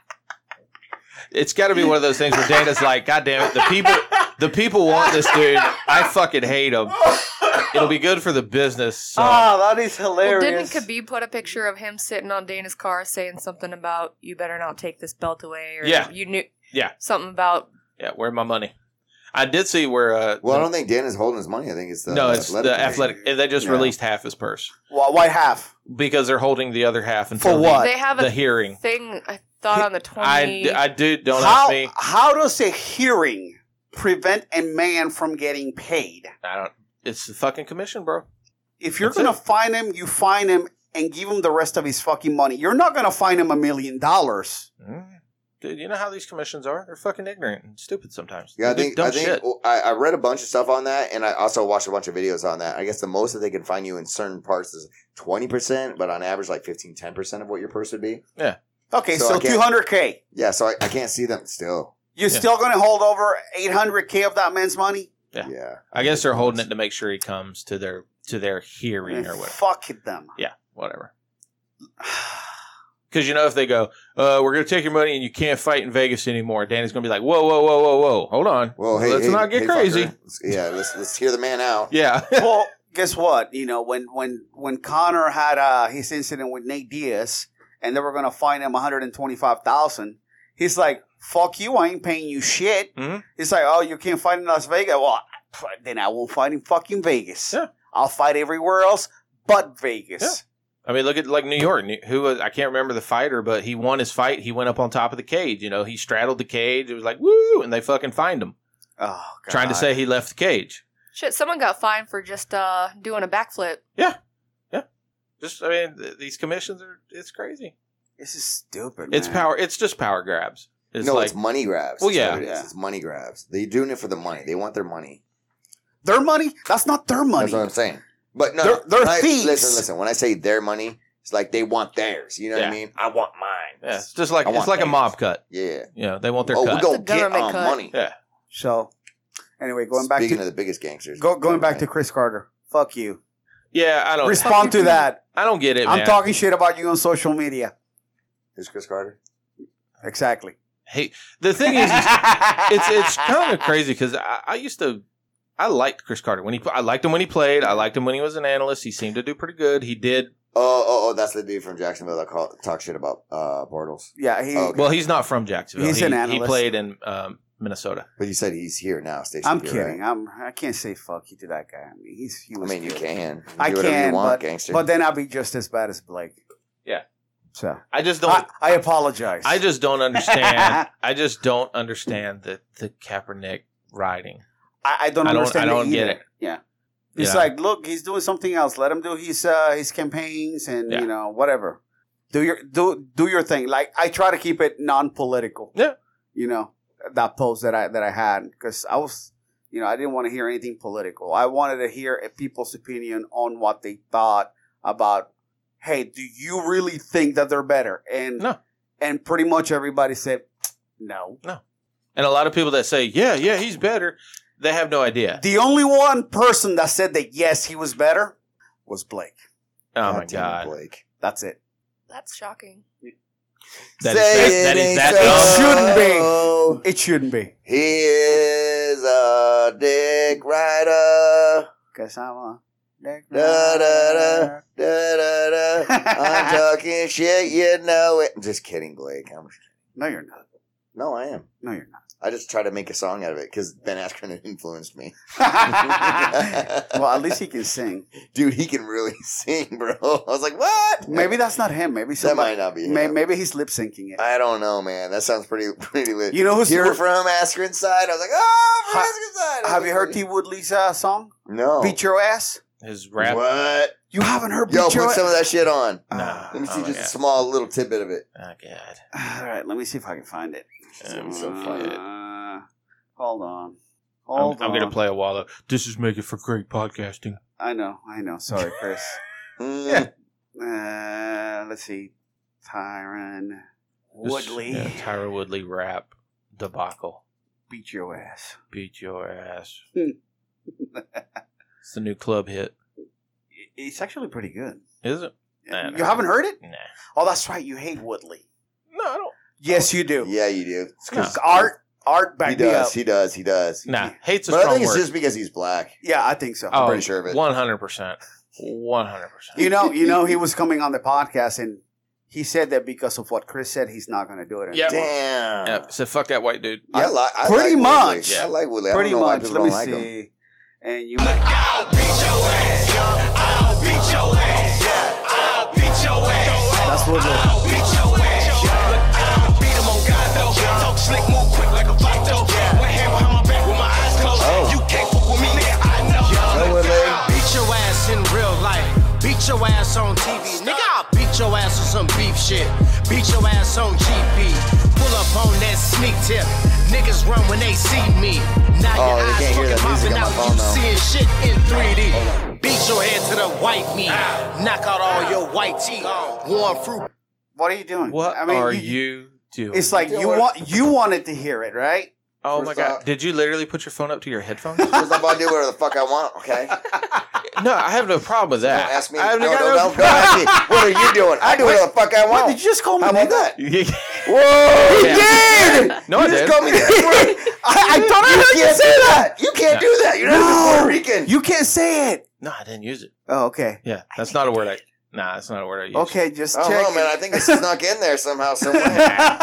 It's got to be one of those things where Dana's like, God damn it, the people, the people want this dude. I fucking hate him. It'll be good for the business. So. Ah, that is Well, hilarious. didn't Khabib put a picture of him sitting on Dana's car saying something about, you better not take this belt away? Or Yeah. you knew Yeah. something about, Yeah, where's my money? I did see where. Uh, Well, I the- don't think Dan is holding his money. I think it's the no, it's athletic the division. athletic. They just Yeah. released half his purse Why, why half? because they're holding the other half until For the- what? they have the a hearing. thing, I thought, on the I, twenty. d- I do. Don't how, ask me. how does a hearing prevent a man from getting paid? I don't. It's the fucking commission, bro. If you're That's going to it. fine him, you fine him and give him the rest of his fucking money. You're not going to fine him a million dollars. Mm. Dude, you know how these commissions are? They're fucking ignorant and stupid sometimes. Yeah, I They do think dumb I think shit. well, I, I read a bunch of stuff on that, and I also watched a bunch of videos on that. I guess the most that they can fine you in certain parts is twenty percent, but on average, like fifteen, ten percent of what your purse would be. Okay, So so, I can't- two hundred K. Yeah, so I, I can't see them still. You're Yeah. still going to hold over eight hundred K of that man's money? Yeah. Yeah, I guess they're holding it to make sure he comes to their to their hearing And or whatever. fuck them. Yeah, whatever. Because you know, if they go, uh, we're going to take your money and you can't fight in Vegas anymore, Danny's going to be like, whoa, whoa, whoa, whoa, whoa, hold on. Well, hey, let's hey, not get hey, crazy. fucker. Let's- yeah, let's let's hear the man out. Yeah. Well, guess what? You know, when when when Connor had uh, his incident with Nate Diaz, and they were going to fine him one hundred twenty-five thousand dollars, he's like, "Fuck you! I ain't paying you shit." Mhm. He's like, "Oh, you can't fight in Las Vegas? Well, then I won't fight in fucking Vegas. Yeah. I'll fight everywhere else but Vegas." Yeah. I mean, look at like New York. New- Who was, I can't remember the fighter, but he won his fight. He went up on top of the cage. You know, he straddled the cage. It was like, woo, and they fucking fined him. Oh, God. Trying to say he left the cage. Shit, someone got fined for just uh, doing a backflip. Just, I mean, th- these commissions are, it's crazy. This is stupid. It's man. power, it's just power grabs. It's no, like, it's money grabs. Well, That's yeah. what it is. Yeah. It's money grabs. They're doing it for the money. They want their money. Their money? That's not their money. That's what I'm saying. But no, They're- no, they're when I- thieves. Listen, listen. When I say their money, it's like they want theirs. You know what Yeah. I mean? I want mine. yeah, it's just like, I it's want like a theirs. mob cut. Yeah. You know, they want their Oh, cut. we're gonna The get government our cut. money. Yeah. So, anyway, going back Speaking to of the biggest gangsters, go, going back to Chris Carter. Fuck you. Yeah, I don't, Respond to that. I don't get it, I'm man. talking shit about you on social media. Who's Chris Carter? Exactly. Hey, the thing is, is it's it's kind of crazy because I, I used to, I liked Chris Carter when he, I liked him when he played. I liked him when he was an analyst. He seemed to do pretty good. He did. Oh, oh, oh, that's the dude from Jacksonville that call, talk shit about uh, Bortles. Yeah, he. Oh, okay. Well, he's not from Jacksonville. He's he, an He analyst. played in um, Minnesota. But you said he's here now. Station I'm here, kidding. Right? I'm. I can't say fuck you to that guy. I mean, he's. He I was mean, you good. can. You I do whatever can, you want, but gangster. but then I'll be just as bad as Blake. Yeah. So I just don't. I, I apologize. I just don't understand. I just don't understand the the Kaepernick riding. I, I don't I don't- understand. I don't it get either. it. Yeah. It's Yeah. like, look, he's doing something else. Let him do his uh, his campaigns and Yeah. you know whatever. Do your do do your thing. Like I try to keep it non-political. Yeah. You know that post that I that I had because I was you know I didn't want to hear anything political. I wanted to hear people's opinion on what they thought about. Hey, do you really think that they're better? And No. and pretty much everybody said no. And a lot of people that say, yeah, yeah, he's better, they have no idea. The only one person that said that yes, he was better was Blake. Oh my damn it, God. Blake. That's it. That's shocking. That is Say that- that it is ain't that so. dumb. Shouldn't be. It shouldn't be. He is a dick rider. Cause I'm a dick Da, da, da. rider. Da, da, da. I'm talking shit, you know it. I'm just kidding, Blake. I'm just kidding. No, you're not. No, I am. No, you're not. I just try to make a song out of it because Ben Askren influenced me. Well, at least he can sing. Dude, he can really sing, bro. I was like, what? Maybe that's not him. Maybe that somebody, might not be him. may, maybe he's lip syncing it. I don't know, man. That sounds pretty pretty lit. You know who's You're from Askren's side? I was like, oh, from Ha- Askren's side. I was Have you like, heard T. Woodley's uh, song? No. Beat Your Ass? His rap. What? You haven't heard Beat Yo, Your put Ass? some of that shit on. Nah. Let me Oh see my just a God. small little tidbit of it. Oh, God. All right, let me see if I can find it. It's gonna be so funny. Uh, hold on. I'm, Hold I'm on. going to play a Wallow. This is making for great podcasting. I know, I know. Sorry, Chris. Mm. Uh, let's see. Tyron This- Woodley. Yeah, Tyra Woodley rap debacle. Beat your ass. Beat your ass. It's the new club hit. It's actually pretty good. Is it? Nah, you nah. haven't heard it? Nah. Oh, that's right. You hate Woodley. No, I don't. Yes, you do. Yeah, you do. It's 'cause Art, Art, he back me up. does. He does. He does. Nah, hate's a But I strong think it's word. just because he's black. Yeah, I think so. oh, pretty sure of it. one hundred percent. one hundred percent. You know, you know, he was coming on the podcast and he said that because of what Chris said, he's not going to do it Yeah. anymore. Damn. Yeah, so fuck that white dude. I Yep. like. I Pretty like much. Woodley. I like Woodley. Pretty I don't know much. why Let people me don't like him. see. And you. I'll beat your ass. I'll beat your ass. I'll beat your ass. That's Woodley. I'll beat your ass. I'll beat him on God though. Talk slick, move quick like a fight though. One hand behind my back with my eyes closed. Oh. You can't fuck with me, nigga. I know. No, Woodley. Beat your ass in real life. Beat your ass on T V. Nigga, I'll beat your ass on some beef shit. Beat your ass on G P. Pull up on that sneak tip. Niggas run when they see me. Now Oh, your they eyes can't hear fucking that music popping on my out. phone, You though. seeing shit in three D. Beat your head to the white meat. Knock out all your white teeth. One fruit. What are you doing? What I mean, are you- you doing? It's like you want you wanted to hear it, right? oh my First god! off- Did you literally put your phone up to your headphones? First off, I do whatever the fuck I want. Okay. No, I have no problem with that. Don't ask me. I No, have no, no, don't, don't ask me. What are you doing? I do whatever the fuck I What, want. did you just call me? How about nigga? that? no. Whoa! Yeah. He did. No, I you just did. called me the N-word. I, I thought I You heard you can't say do that. that. You can't No. do that. You're not even No. Puerto Rican. You can't say it. No, I didn't use it. Oh, okay. Yeah, that's not a word I. Nah, that's not a word I use. Okay, just I don't check. know, man. I think it's snuck in there somehow, somewhere. Nah,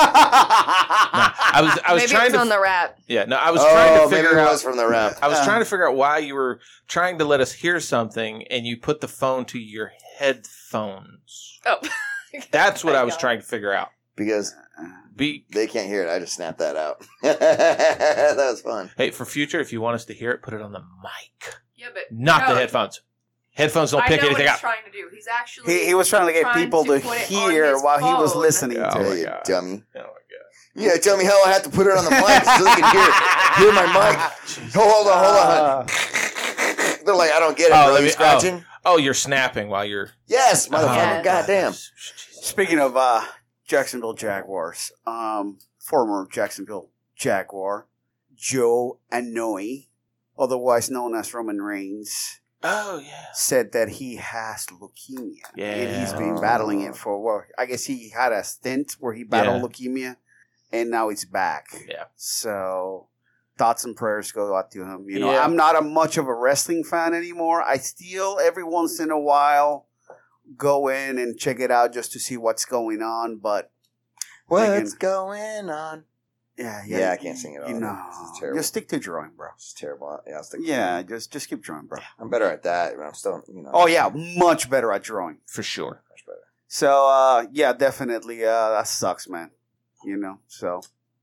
I was. I was Maybe trying it's to. on the rap. yeah, no, I was trying oh, to figure maybe it out. was from the rap. I was Uh. trying to figure out why you were trying to let us hear something, and you put the phone to your headphones. Oh. That's what I was God. trying to figure out. Because Be they can't hear it. I just snapped that out. That was fun. hey for future, if you want us to hear it, put it on the mic, Yeah, but not no, the headphones. Headphones don't I pick know anything what up. he's trying to do. He's actually he, he was trying to get trying people to to, put it on hear his while he was phone. listening Oh to Hey, my it. you God. dummy. Oh my god! Yeah, tell me how I have to put it on the mic so they can hear hear my mic. Oh, hold on, hold on. They're like, I don't get it, Oh, bro. let You me- scratching? Oh, you're snapping while you're. Yes, motherfucker. Oh. Goddamn. Speaking of uh, Jacksonville Jaguars, um, former Jacksonville Jaguar, Joe Anoa'i, otherwise known as Roman Reigns, Oh yeah. said that he has leukemia. Yeah. And he's been battling it for, well, I guess he had a stint where he battled Yeah. leukemia, and now it's back. Yeah. So thoughts and prayers go out to him. You know, Yeah. I'm not a much of a wrestling fan anymore. I still, every once in a while, go in and check it out just to see what's going on, but What's going on? yeah, Yeah, I can't sing it all. You know, It's terrible. just stick to drawing, bro. It's terrible. Yeah, I'll stick Yeah, just just keep drawing, bro. I'm better at that, but I'm still, you know. Oh yeah, much better at drawing. For sure. Much better. So uh, yeah, definitely uh, that sucks, man. You know. So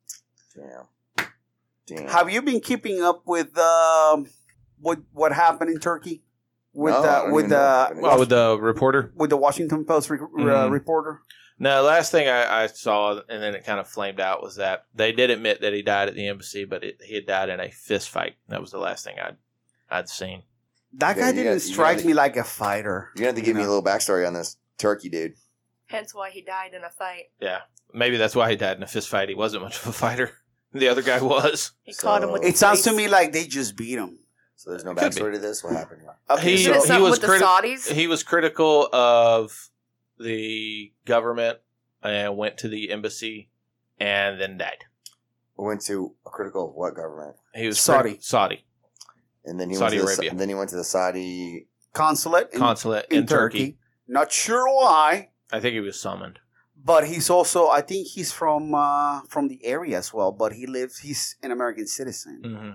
Damn. Damn. have you been keeping up with um, what what happened in Turkey with No, I uh, don't with even know what uh, happened. Well, with the reporter. with the Washington Post re- uh, Mhm. reporter? No, last thing I, I saw, and then it kind of flamed out, was that they did admit that he died at the embassy, but it, he had died in a fist fight. That was the last thing I'd I'd seen. That Yeah, guy you didn't gotta- you strike gotta- me like a fighter. You're going to have to give you me a know? little backstory on this turkey dude. Hence why he died in a fight. Yeah, maybe that's why he died in a fist fight. He wasn't much of a fighter. The other guy was. He So- caught him with It the sounds to face. me like they just beat him. So there's no Could be. backstory to this? What happened? Okay, He- Is it so, something was with the criti- Saudis? He was critical of the government and went to the embassy and then died. Went to a critical of what government? He was Saudi. criti- Saudi And then he Saudi went to the, Arabia. then he went to the Saudi. consulate in, consulate in in, Turkey. Turkey. Not sure why, I think he was summoned. but he's also I think he's from uh, from the area as well. But he lives. He's an American citizen. hmm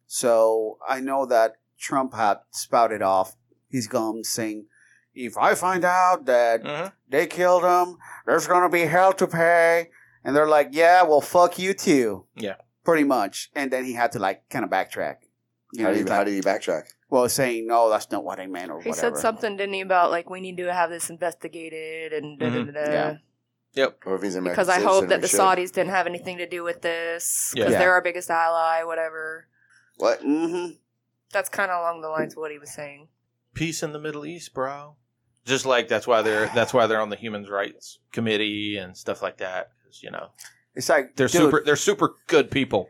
So I know that Trump had spouted off his gums saying, if I find out that hmm they killed him, there's going to be hell to pay. And they're like, yeah, well, fuck you too. Yeah. Pretty much. And then he had to like kind of backtrack. You know, How did, he's he, how like, did he backtrack? well, saying, no, that's not what I meant or He whatever. said something, didn't he, about like we need to have this investigated and da, da, Mhm. da, da. Yeah. Yep. Or if he's an American Because I citizen, hope that we the should. Saudis didn't have anything to do with this because Yeah. they're our biggest ally, whatever. What? Mm-hmm. That's kind of along the lines of what he was saying. Peace in the Middle East, bro. Just like that's why they're that's why they're on the Human Rights Committee and stuff like that. 'Cause, you know, It's like, they're dude, super they're super good people.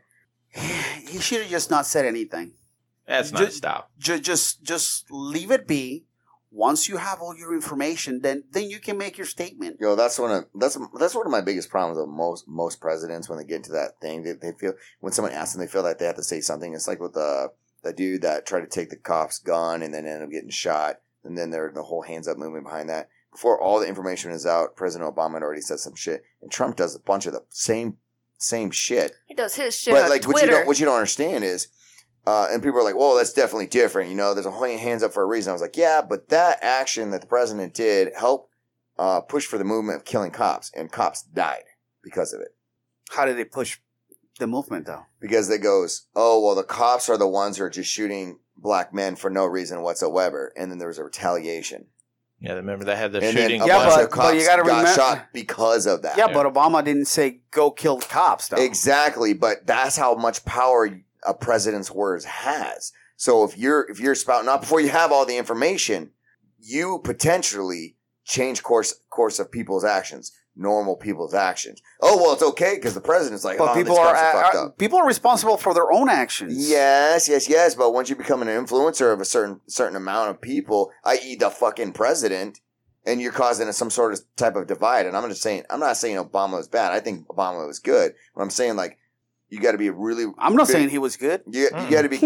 he should have just not said anything. That's not Ju- his style. Just, just, just leave it be. Once you have all your information, then then you can make your statement. Yo, that's one of that's that's one of my biggest problems with most most presidents when they get into that thing. They, they feel when someone asks them, they feel like they have to say something. It's like with the the dude that tried to take the cop's gun and then ended up getting shot, and then there the whole hands up movement behind that. Before all the information is out, President Obama had already said some shit, and Trump does a bunch of the same same shit. He does his shit But on like what you Twitter. don't what you don't understand is, uh, and people are like, "Well, that's definitely different." You know, there's a whole hands up for a reason. I was like, "Yeah, but that action that the president did helped uh, push for the movement of killing cops, and cops died because of it." How did they push the movement, though? Because it goes, "Oh, well, the cops are the ones who are just shooting black men for no reason whatsoever," and then there was a retaliation, Yeah, remember they had the and shooting. then a Yeah, bunch but- of but cops you gotta got remem- shot because of that. Yeah, Yeah. but Obama didn't say go kill the cops, though. Exactly, but that's how much power a president's words has. So if you're if you're spouting out before you have all the information, you potentially change course course of people's actions, normal people's actions. Oh well, it's okay because the president's like, But oh, people this are, cops are fucked are up. people are responsible for their own actions. Yes, yes, yes. But once you become an influencer of a certain certain amount of people, that is the fucking president, and you're causing some sort of type of divide. And I'm just saying, I'm not saying Obama was bad. I think Obama was good. But I'm saying like, you got to be really. I'm not big- saying he was good. You, you Mm. got to be.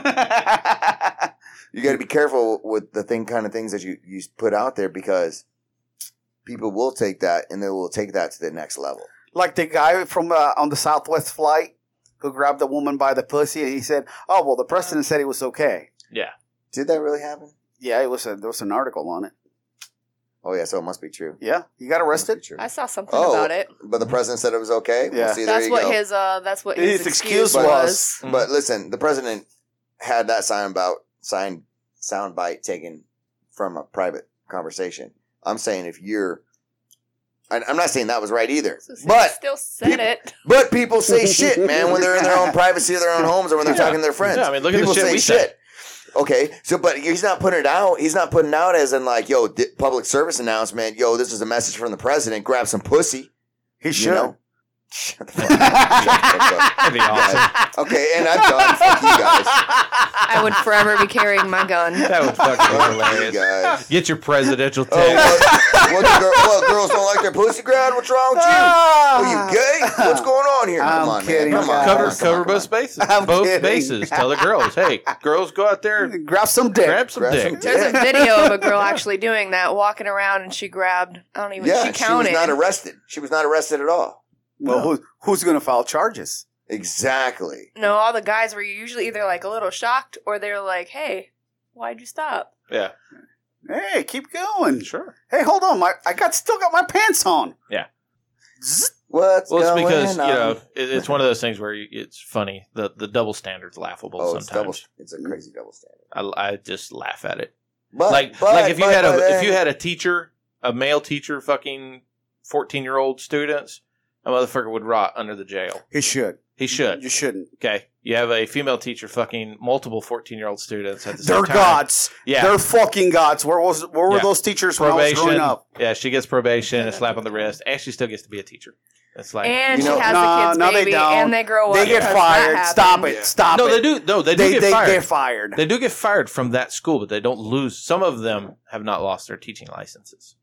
You got to be careful with the thing kind of things that you, you put out there because people will take that and they will take that to the next level. Like the guy from uh, on the Southwest flight who grabbed the woman by the pussy and he said, "Oh well, the president said it was okay." Yeah, Did that really happen? Yeah, it was a, there was an article on it. Oh yeah, so it must be true. Yeah, he got Must be arrested. true. I saw something Oh, about it. But the president said it was okay. Yeah. Well, see, there That's you what go. his uh that's what His his, excuse excuse was- was. But listen, the president had that sound about sign sound bite taken from a private conversation. I'm saying if you're, I, I'm not saying that was right either, So he but still said people- it. But people say shit, man, when they're in their own privacy of their own homes or when they're Yeah. talking to their friends. Yeah, I mean, look at the people shit say we shit. said. Okay, so but he's not putting it out. He's not putting it out as in like, yo, di- public service announcement. Yo, this is a message from the president. Grab some pussy. He You should. know? Shut the fuck up. Shut the fuck up. That'd be awesome. Okay, and I'm done. Fuck you guys. I would forever be carrying my gun. That would fucking be Fuck you hilarious. guys. Get your presidential Oh, text. what, what, the girl, what, girls don't like their pussy grad? What's wrong with you? Are you gay? What's going on here? I'm Come on, kidding, man. Come on. guys. cover Come on, cover come on, both come on. bases. I'm both kidding. bases. Tell the girls, hey, girls, go out there, Grab some dick. grab some Grab dick. some dick. There's a video of a girl actually doing that, walking around, and she grabbed. I don't even. Yeah, she she was counted. not arrested. She was not arrested at all. Well, who, who's going to file charges? Exactly. No, all the guys were usually either like a little shocked, or they're like, "Hey, why'd you stop?" Yeah, Hey, keep going. sure. Hey, hold on. My I got still got my pants on. Yeah. Zzz. What's Well, it's going because on? you know it, it's one of those things where you, it's funny. The the double standard's laughable oh, it's double. sometimes. It's a crazy double standard. I, I just laugh at it. But, like but, like if you but, had but a then- if you had a teacher, a male teacher, fucking fourteen year old students, a motherfucker would rot under the jail. He should. He should. You shouldn't. Okay, you have a female teacher fucking multiple fourteen year old students at the same They're time. gods. Yeah. They're fucking gods. Where was where were Yeah. those teachers when I was Probation. growing up? Yeah, she gets probation, a slap on the wrist, and she still gets to be a teacher. It's like And You she know- has No, the kids no, they baby, don't. and they grow up. They get because fired. that Stop happened. it. Stop no, it. they do. No, they do They, get they fired. get fired. They do get fired from that school, but they don't lose. Some of them have not lost their teaching licenses.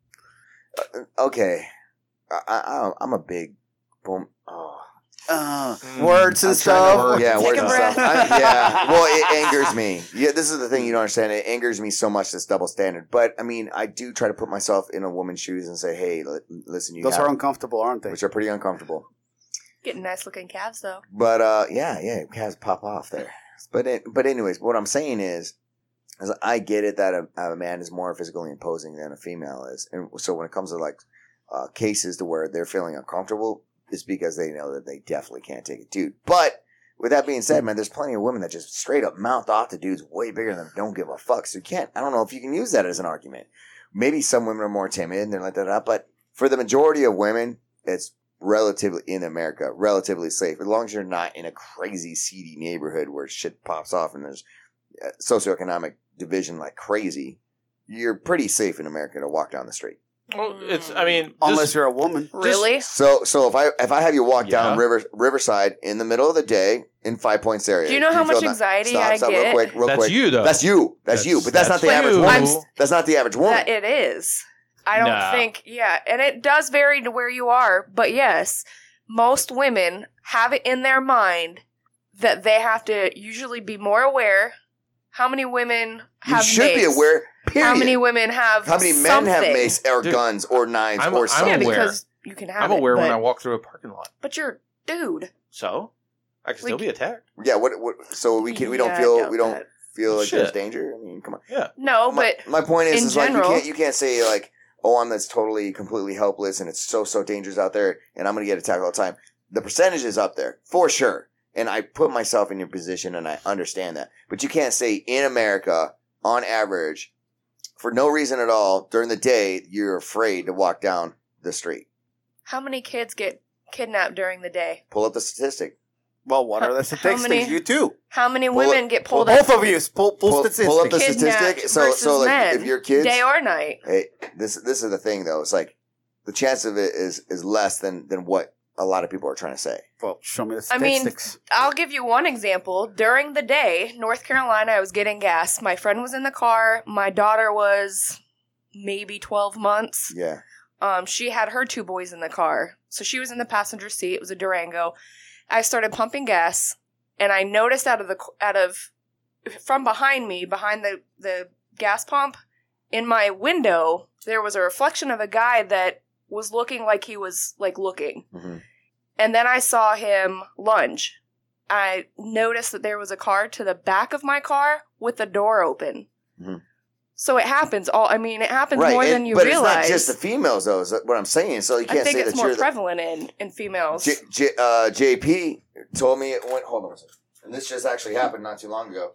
Okay, I, I, I'm a big boom. Oh. Uh, Mm, words and I'm trying to stuff. work- Yeah, Take words a and breath. stuff. I, yeah, well, it angers me. Yeah, this is the thing you don't understand. It angers me so much, this double standard. But I mean, I do try to put myself in a woman's shoes and say, "Hey, li- listen, you Those have," are uncomfortable, aren't they? which are pretty uncomfortable. Getting nice looking calves though. But uh, yeah, yeah, calves pop off there. But it, but anyways, what I'm saying is, is I get it that a, a man is more physically imposing than a female is, and so when it comes to like uh, cases to where they're feeling uncomfortable, it's because they know that they definitely can't take a dude. But with that being said, man, there's plenty of women that just straight up mouth off to dudes way bigger than them, don't give a fuck. So you can't. I don't know if you can use that as an argument. Maybe some women are more timid and they're like that, but for the majority of women, it's relatively in America, relatively safe as long as you're not in a crazy seedy neighborhood where shit pops off and there's uh, socioeconomic division like crazy. You're pretty safe in America to walk down the street. Well, it's. I mean, Unless just, you're a woman. Really? So, so if I if I have you walk down Yeah. River Riverside in the middle of the day in Five Points area, Do you know how much feel not- anxiety stop, I stop, get? Real quick, real that's quick. you though. That's you. That's, you. But that's, not the that's average you. woman. I'm- That's not the average woman. That it is. I don't Nah. think, yeah, and it does vary to where you are, but yes, most women have it in their mind that they have to usually be more aware. How many women you have should be mace? aware. Period. How many women have How many men have something? mace or Dude, guns or knives I'm- or I'm something? Yeah, aware. because you can have I'm it, aware when but- I walk through a parking lot, But you're a dude. so I can still Like- be attacked. Yeah. What? What? So we can. We don't Yeah, I feel. doubt We don't that. feel like Shit. there's danger. I mean, come on. No, my, but my point is, in is like you general- can't. You can't say like, oh, I'm that's totally completely helpless and it's so so dangerous out there and I'm gonna get attacked all the time. The percentage is up there for sure. And I put myself in your position and I understand that. But you can't say in America, on average, for no reason at all, during the day, you're afraid to walk down the street. how many kids get kidnapped during the day? Pull up the statistic. Well, what are the How statistics? many- You too. How many Pull women it- get pulled Both up of you. Pull, pull, Pull, statistics. pull up the kidnapped statistic. So, versus so like, men, if your kids, day or night? hey, this this is the thing though. It's like the chance of it is is less than than what a lot of people are trying to say. Well, show me the I mean- statistics. I'll give you one example. During the day, North Carolina, I was getting gas. My friend was in the car. My daughter was maybe twelve months. Yeah. Um, she had her two boys in the car. So she was in the passenger seat. It was a Durango. I started pumping gas, and I noticed out of the out of from behind me, behind the, the gas pump, in my window, there was a reflection of a guy that was looking like he was like looking. hmm And then I saw him lunge. I noticed that there was a car to the back of my car with the door open. Mhm. So it happens all. I mean, it happens Right, more and- than you but realize. it's not just the females though. Is what I'm saying. So you I can't think say it's that more you're the, prevalent in in females. J, J, uh, J P told me it went. Hold on a second. And this just actually happened not too long ago.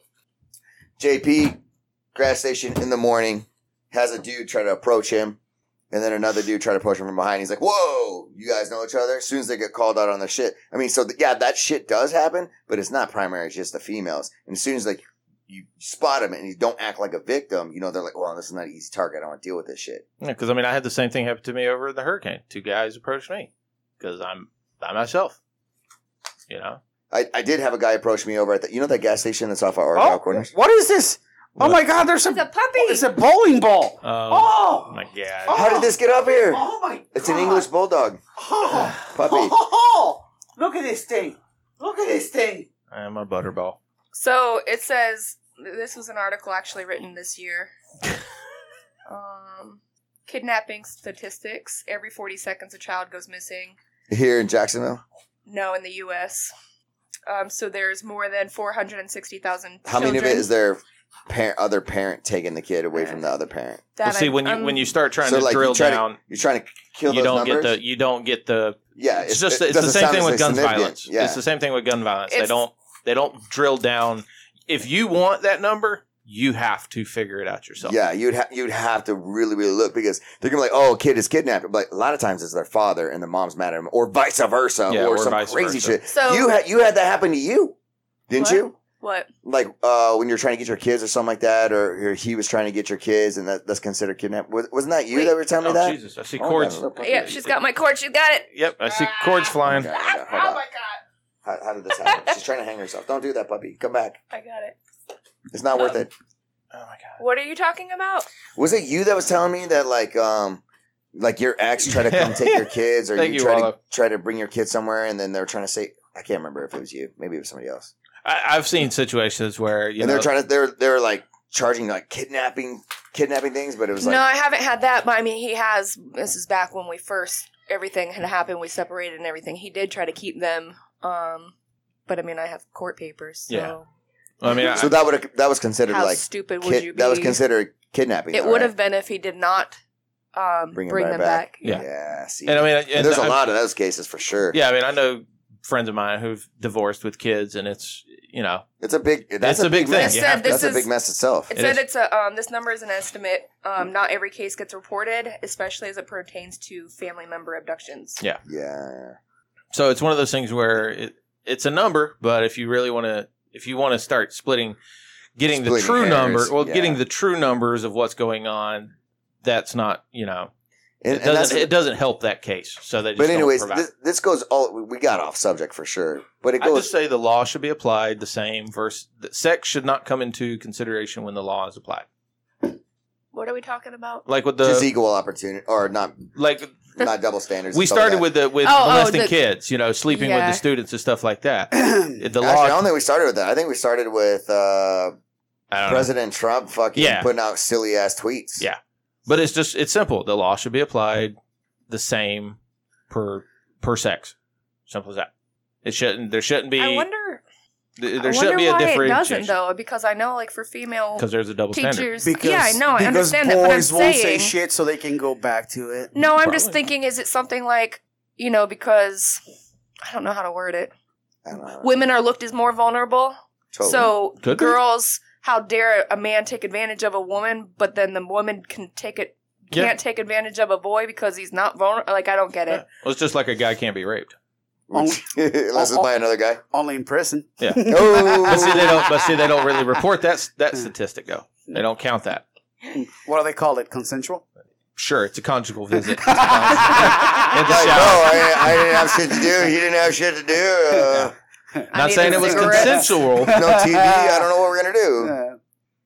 J P, gas station in the morning, has a dude try to approach him, and then another dude try to approach him from behind. He's like, "Whoa, you guys know each other?" As soon as they get called out on their shit, I mean, so th- yeah, that shit does happen, but it's not primary. It's just the females. And as soon as like you spot them and you don't act like a victim, you know they're like, "Well, this is not an easy target. I don't want to deal with this shit." Yeah, because I mean, I had the same thing happen to me over the hurricane. Two guys approached me because I'm by myself. You know? I, I did have a guy approach me over at the, you know that gas station that's off of Argyle Oh, Corners? what is this? What? Oh my God! There's a It's a puppy. It's a bowling ball. Oh, Oh, my God. Oh. How did this get up here? Oh my! It's an God. English bulldog. Oh, Puppy. Oh, look at this thing! Look at this thing! I'm a butterball. So it says this was an article actually written this year. um, kidnapping statistics: every forty seconds, a child goes missing. Here in Jacksonville? No, in the U S Um, so there's more than four hundred and sixty thousand. How many of it is their parent, other parent taking the kid away from the other parent? Well, see, when you when you start trying So, to like, drill you try to- down, You're trying to kill you those don't numbers? get the you don't get the. Yeah, It's it's, just it it's the doesn't same sound thing as, with like, gun significant. violence. Yeah. It's the same thing with gun violence. They It's- don't they don't drill down. If you want that number, you have to figure it out yourself. Yeah, you'd ha- you'd have to really really look because they're gonna be like, oh, a kid is kidnapped. But a lot of times it's their father and the mom's mad at him, or vice versa, Yeah, or, or some vice crazy versa. shit. So- you had you had that happen to you, didn't What? you? What? Like uh, when you're trying to get your kids or something like that, or, or he was trying to get your kids, and that, that's considered kidnapping. Was, wasn't that you Wait. that were telling me Oh that? Jesus! I see Oh, cords. God, look, look, Yeah, look. she's got my cord. She's got it. Yep, I see cords flying. Okay, okay, hold Oh on. my god! How, how did this happen? She's trying to hang herself. Don't do that, puppy. Come back. I got it. It's not worth it. Oh my God! What are you talking about? Was it you that was telling me that like um like your ex tried to come take your kids, or Thank you you, try to Wallo. try to bring your kids somewhere, and then they were trying to say, I can't remember if it was you, maybe it was somebody else, I, I've seen situations where you and know they're trying to they're they're like charging like kidnapping kidnapping things, but it was like no, I haven't had that. But I mean, he has. This is back when we first everything had happened. We separated and everything. He did try to keep them. Um, but I mean, I have court papers. So Yeah. I mean, I, so that would that was considered how like stupid would kid, you be? that was considered kidnapping. It though, would right? have been if he did not um, Bring bring, 'em them back. back. Yeah. Yeah, see, and I mean, And and there's a I- lot of those cases for sure. Yeah, I mean, I know friends of mine who've divorced with kids, and it's you know, it's a big that's It's a big thing. mess. You It have said to- this That's a big is. mess itself. It It said is. it's a um, this number is an estimate. Um, not every case gets reported, especially as it pertains to family member abductions. Yeah. Yeah. so it's one of those things where it, it's a number, but if you really want to, if you want to start splitting, getting the Splitting true hairs, number, well, yeah. getting the true numbers of what's going on, that's not you know, And, it and that's doesn't it doesn't help that case. So they just But don't anyways, provide. this, this goes all. We got off subject for sure, but it I goes. just say the law should be applied the same. Versus that sex should not come into consideration when the law is applied. What are we talking about? Like with just the equal opportunity, or not like not double standards. we and stuff like started that. with the with Oh, oh, molesting the- kids, you know, sleeping with Yeah. the students and stuff like that. The Actually, law, I don't think we started with that. I think we started with uh, I don't know. President Trump fucking Yeah. putting out silly ass tweets. Yeah. But it's just it's simple. The law should be applied the same per per sex. Simple as that. It shouldn't. There shouldn't be. I wonder. th- I there shouldn't wonder be a why it differentiation doesn't though, because I know, like for female because there's a double standard. teachers, Because, yeah, I know, I because understand boys that, but I'm won't say saying, shit so they can go back to it. no, I'm just Probably. thinking, is it something like, you know, because I don't know how to word it. I don't know. Women are looked as more vulnerable, Totally. so Could be. girls, how dare a man take advantage of a woman, but then the woman can take it. Yeah. Can't take advantage of a boy because he's not vulnerable. Like I don't get Yeah. it. Well, it's just like a guy can't be raped. Unless it's by another guy. Only in prison. Yeah. Oh, But see, they don't. But see, they don't really report that that statistic though. They don't count that. What do they call it? Consensual? Sure, it's a conjugal visit. It's a Like, shower. no, I, I didn't have shit to do. He didn't have shit to do. Uh, I Not need saying a it was cigarette. consensual. no T V. I don't know what we're gonna do. Uh,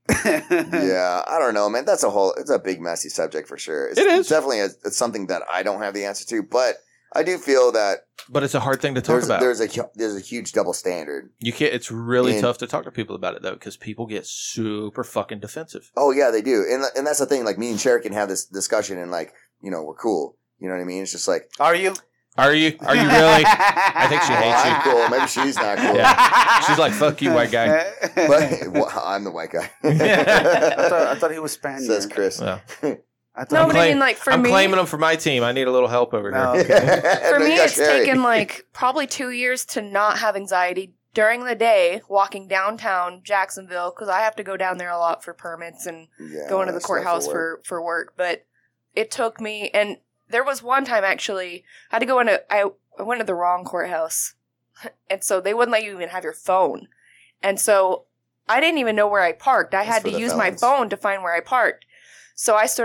Yeah, I don't know, man. That's a whole. It's a big, messy subject for sure. It's, It is. it's definitely a, it's something that I don't have the answer to, but I do feel that But it's a hard thing to talk there's about. there's a hu- there's a huge double standard. You can't. It's really And- tough to talk to people about it though, because people get super fucking defensive. Oh yeah, they do, and and that's the thing. Like me and Cher can have this discussion, and like you know we're cool. You know what I mean? It's just like Are you? Are you? Are you really? I think she oh, hates I'm you. cool. Maybe she's not cool. Yeah. She's like, "Fuck you, white guy." But well, I'm the white guy. I, thought, I thought he was Spanish. Says Chris. Well, I thought No, I'm but claim- I mean, like for I'm me, claiming them for my team. I need a little help over No. here. for No, me, you got it's Sherry. taken like probably two years to not have anxiety during the day walking downtown Jacksonville because I have to go down there a lot for permits and Yeah, going to the that's courthouse stuff for, for work. But it took me, and there was one time actually, I had to go into, I, I went to the wrong courthouse. And so they wouldn't let you even have your phone. And so I didn't even know where I parked. I That's had for to the use felons. my phone to find where I parked. So I started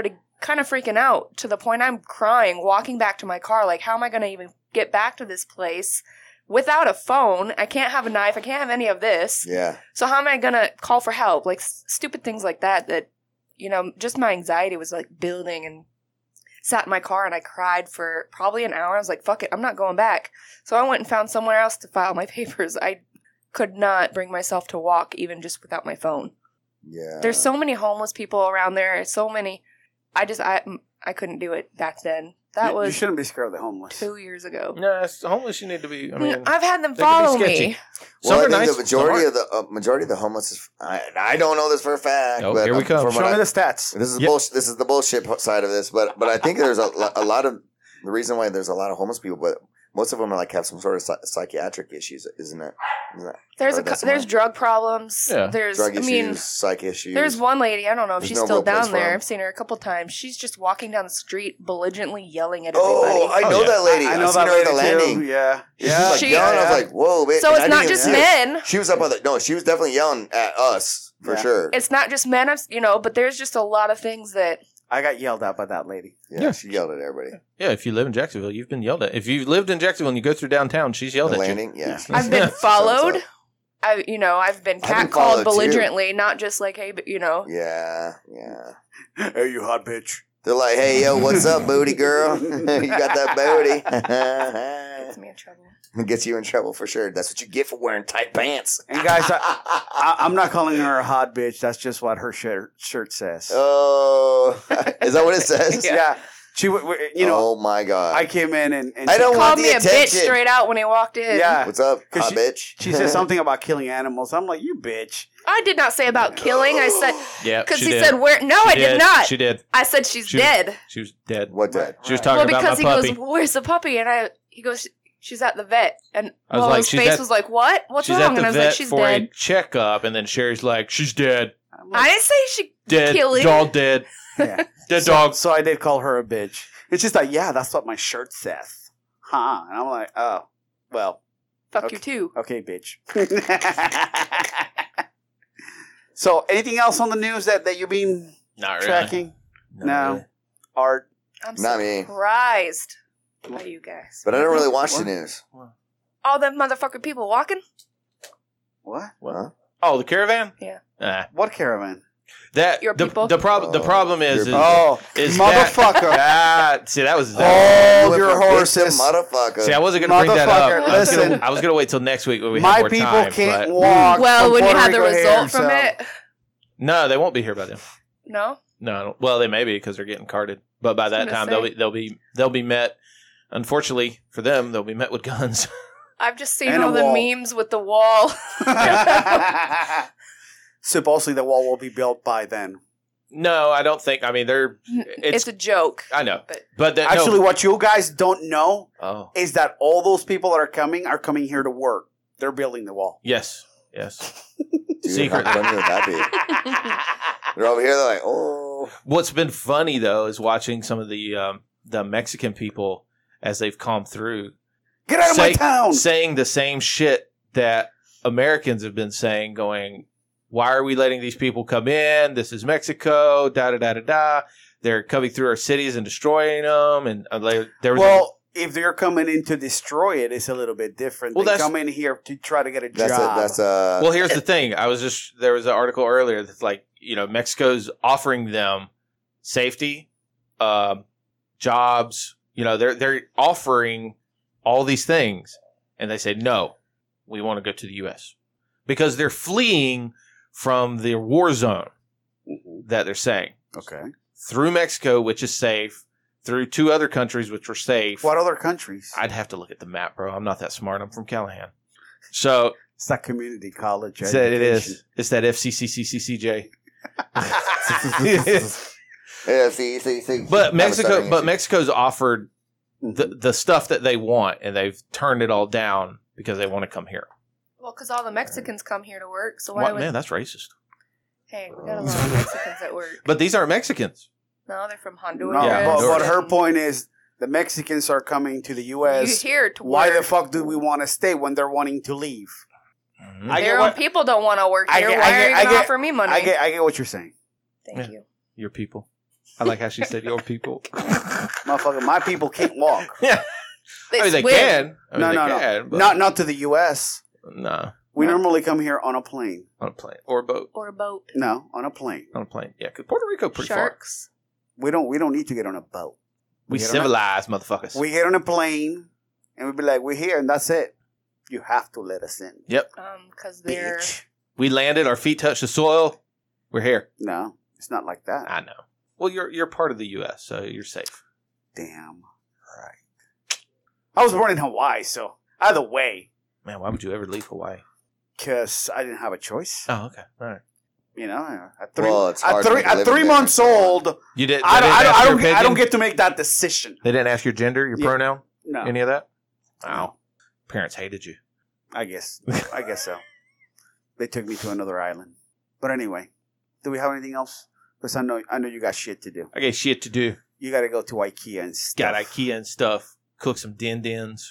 kind of freaking out to the point I'm crying, walking back to my car. Like, how am I going to even get back to this place without a phone? I can't have a knife. I can't have any of this. Yeah. So how am I going to call for help? Like, s- stupid things like that, that, you know, just my anxiety was like building, and sat in my car and I cried for probably an hour. I was like, fuck it, I'm not going back. So I went and found somewhere else to file my papers. I could not bring myself to walk even just without my phone. Yeah. There's so many homeless people around there. So many. I just, I, I couldn't do it back then. That you, was you shouldn't be scared of the homeless. two years ago. No, it's homeless. You need to be. I mean, I've had them they can be follow sketchy. me. Well, Some I are think nice. the majority some of the uh, majority of the homeless is. I, I don't know this for a fact. Oh, but here we um, come. from Show what me I- the stats. This is Yep. bullshit. This is the bullshit po- side of this, but but I think there's a, lo- a lot of the reason why there's a lot of homeless people, but most of them are like have some sort of psy- psychiatric issues, isn't it? Isn't that There's a, heard that cou- there's somewhere? drug problems. Yeah. There's, drug I issues, mean, psych issues? there's one lady, I don't know if There's she's no still real place down for there. them. I've seen her a couple times. She's just walking down the street belligerently yelling at everybody. Oh, I Oh, know yeah. that lady. I I know know that her at lady the landing. too. Yeah, She yeah. was like She- yelling. I was yeah. like, "Whoa!" Bitch. So And it's I not didn't just even- men. She was up on the. No, she was definitely yelling at us for Yeah. sure. It's not just men, I've- you know, but there's just a lot of things that I got yelled at by that lady. Yeah, Yeah. she yelled at everybody. Yeah, if you live in Jacksonville, you've been yelled at. If you lived in Jacksonville and you go through downtown, she's yelled The at landing, yeah. I've been Sounds followed. up. I, you know, I've been I've been catcalled followed, too. belligerently, not just like, hey, but you know, Yeah, yeah. Hey, you hot bitch. They're like, "Hey, yo, what's up, booty girl? You got that gets booty." me in trouble. It gets you in trouble for sure. That's what you get for wearing tight pants. And guys, I, I, I'm not calling her a hot bitch. That's just what her shirt shirt says. Oh, is that what it says? yeah. She, w- w- you know, Oh my god. I came in and, and I she, don't want Called the me a attention. bitch straight out when he walked in. Yeah. What's up, 'Cause hot she- bitch? she said something about killing animals. I'm like, you bitch. I did not say about killing. I said, Yeah, because she he did. said, where? No, She I did not. She did. I said she's She was- dead. She was dead. What the? She was Right. talking Well, about because my he puppy. goes, where's the puppy? And I, he goes, she's at the vet. And I was well, like, his she's face at- was like, what? What's she's wrong? at the And I was vet like, she's for dead. a checkup, and then Sherry's like, she's dead. I'm like, I didn't say she Dead. killing. Dog dead. yeah. Dead so, dog. So I did call her a bitch. It's just like, yeah, that's what my shirt says. Huh? And I'm like, oh, well, Fuck Okay. you too. okay, bitch. So, anything else on the news that, that you've been Not really. tracking? Not No. really. Art? I'm Not me. surprised by you guys. But I don't really watch the What? news. All them motherfucking people walking? What? Huh? Oh, the caravan? Yeah. Nah. What caravan? That Your the, people? the problem. The Oh, problem is, your is, Oh, is motherfucker. That, ah, see, that was. Oh, That, your You a bitch, horses. motherfucker. see, I wasn't going to bring that Motherfucker, up. I was, gonna, listen. I was gonna wait till next week when we My have more people time. can't but- walk. Well, from when you Puerto have the Rico result here, from so- it. No, they won't be here by then. No? No, I don't- well, they may be because they're getting carted. But by that gonna time, say. they'll be they'll be they'll be met. Unfortunately for them, they'll be met with guns. I've just seen And a all the wall. memes with the wall. Supposedly the wall will be built by then. No, I don't think. I mean, they're. It's, It's. a joke. I know, but- but that, Actually, no. what you guys don't know Oh, is that all those people that are coming are coming here to work. They're building the wall. yes, yes. Dude, Secret. how funny would that be? They're over here. They're like, oh. What's been funny though is watching some of the um, the Mexican people as they've come through Get out of my say- town! saying the same shit that Americans have been saying, going, "Why are we letting these people come in? This is Mexico." Da da da da da. They're coming through our cities and destroying them. And uh, like, there was a- Well, if they're coming in to destroy it, it's a little bit different. Well, they that's- come in here to try to get a That's job. a, that's a. well, here's the thing. I was just there was an article earlier that's like, you know, Mexico's offering them safety, um, jobs. You know, they're they're offering all these things, and they say no, we want to go to the U S because they're fleeing from the war zone Mhm. that they're saying Okay. through Mexico, which is safe, through two other countries which were safe. What other countries? I'd have to look at the map, bro. I'm not that smart. I'm from Callahan, so It's that community college. it's that it education. is. It's that F C C C C C J. Yeah, see, see, see. But I'm Mexico, starting but issue. Mexico's offered Mhm. the the stuff that they want, and they've turned it all down because they want to come here. Well, because all the Mexicans come here to work, so why What, would... man, that's racist. Hey, we got a lot of Mexicans at work. But these aren't Mexicans. No, they're from No, Honduras. Yeah, but, Honduras. but her point is the Mexicans are coming to the U You S. here to Why work. the fuck do we want to stay when they're wanting to leave? Mhm. I get Their own what- people don't want to work I here. get- Why I are get- you I going to get- offer me money? I get, I get what you're saying. Thank Yeah. you. Your people. I like how she said your people. Motherfucker, my people can't walk. Yeah. They I mean, they swim. can. I mean, no, they no, can, no. but Not not to the U S. No. We No. normally come here on a plane. On a plane. Or a boat. Or a boat. No, on a plane. On a plane. Yeah, because Puerto Rico pretty far. Sharks. We don't we don't need to get on a boat. We get on a- civilized motherfuckers. We get on a plane and we be like, we're here and that's it. You have to let us in. Yep. Um, because they're Bitch. We landed, our feet touched the soil. We're here. No, it's not like that. I know. Well, you're you're part of the U S, so you're safe. Damn right. I was born in Hawaii, so either way, Man, why would you ever leave Hawaii? because I didn't have a choice. Oh, okay. All right. You know, at three, Well, it's at hard to three, make a at living three there. months old, You did. I they don't, didn't I, don't, ask I, your don't, I don't opinion? get to make that decision. They didn't ask your gender, your Yeah. pronoun, No, any of that. Wow. Parents hated you. I guess, I guess so. They took me to another island. But anyway, do we have anything else? Because I know, I know you got shit to do. I got shit to do. You got to go to IKEA and stuff. Got IKEA and stuff. Cook some din dins.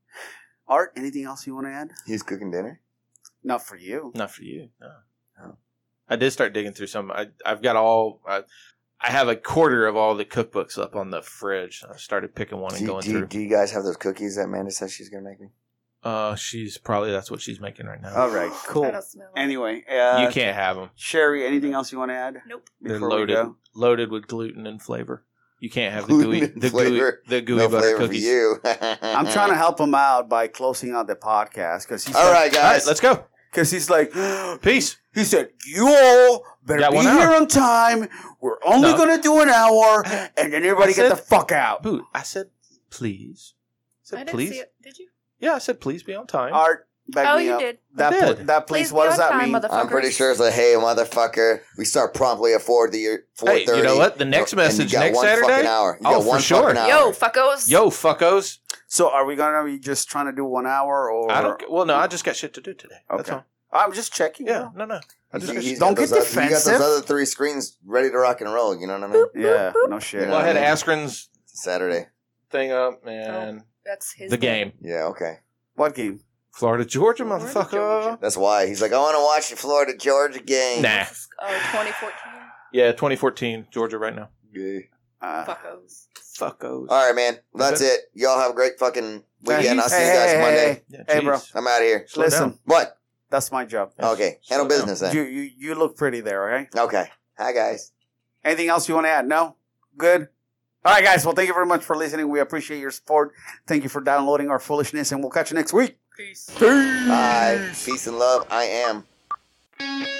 Art, anything else you want to add? He's cooking dinner. Not for you. Not for you. No. no. I did start digging through some. I, I've got all. I, I have a quarter of all the cookbooks up on the fridge. I started picking one and Do, you- going do, you- through. do you guys have those cookies that Amanda says she's gonna make me? Uh, she's probably that's what she's making right now. All right, I cool. don't smell it. Anyway, uh, you can't have them. Sherry, anything else you want to add? Nope. They're before we loaded, go? loaded with gluten and flavor. You can't have the Gluten gooey, and the gooey, flavor. the gooey No butter flavor cookies. for you. I'm trying to help him out by closing out the podcast because he's All like, right, All right, guys. let's go. because he's like, Peace. he said, you all better Got be one here hour. on time. We're only No. going to do an hour, and then everybody I get said- the fuck out. Boo. I said please. I I said didn't please. see it. Did you? Yeah, I said please be on time. Art, back Oh, me you up. did. That, I pl- did. that please, Please what be does on that time, mean? motherfucker. I'm pretty sure it's like, hey, motherfucker, we start promptly at four the four Hey, thirty. you know what? The next and you message got next one Saturday. fucking hour. You Oh, got for one sure. fucking hour. Yo, fuckos. Yo, fuckos. So are we going to be just trying to do one hour or? I don't. Well, no, I just got shit to do today. That's Okay. all. I'm just checking. Yeah, no, no. I just He- got he's shit. Don't got get those other- You got defensive. those other three screens ready to rock and roll. You know what I mean? Yeah, no shit. Yeah. Well, I had I mean- Askren's Saturday. thing up and That's his the game. Yeah, okay. What game? Florida, Georgia, Florida, motherfucker. Georgia. That's why he's like, I want to watch the Florida Georgia game. Nah. Oh, twenty fourteen. Yeah, twenty fourteen, Georgia right now. Yeah. Uh, Fuckos. Fuckos. All right, man. That's Okay. it. Y'all have a great fucking weekend. I'll see Hey, you guys hey, Monday. hey, Yeah, Hey, jeez. bro. I'm out of here. Slow Listen, down. What? that's my job. Yeah. Okay. Handle Slow down. business then. You, you you look pretty there, okay? Okay. Hi, guys. Anything else you want to add? No? Good? All right, guys. Well, thank you very much for listening. We appreciate your support. Thank you for downloading our foolishness, and we'll catch you next week. Peace. Peace. Bye. Peace and love. I am.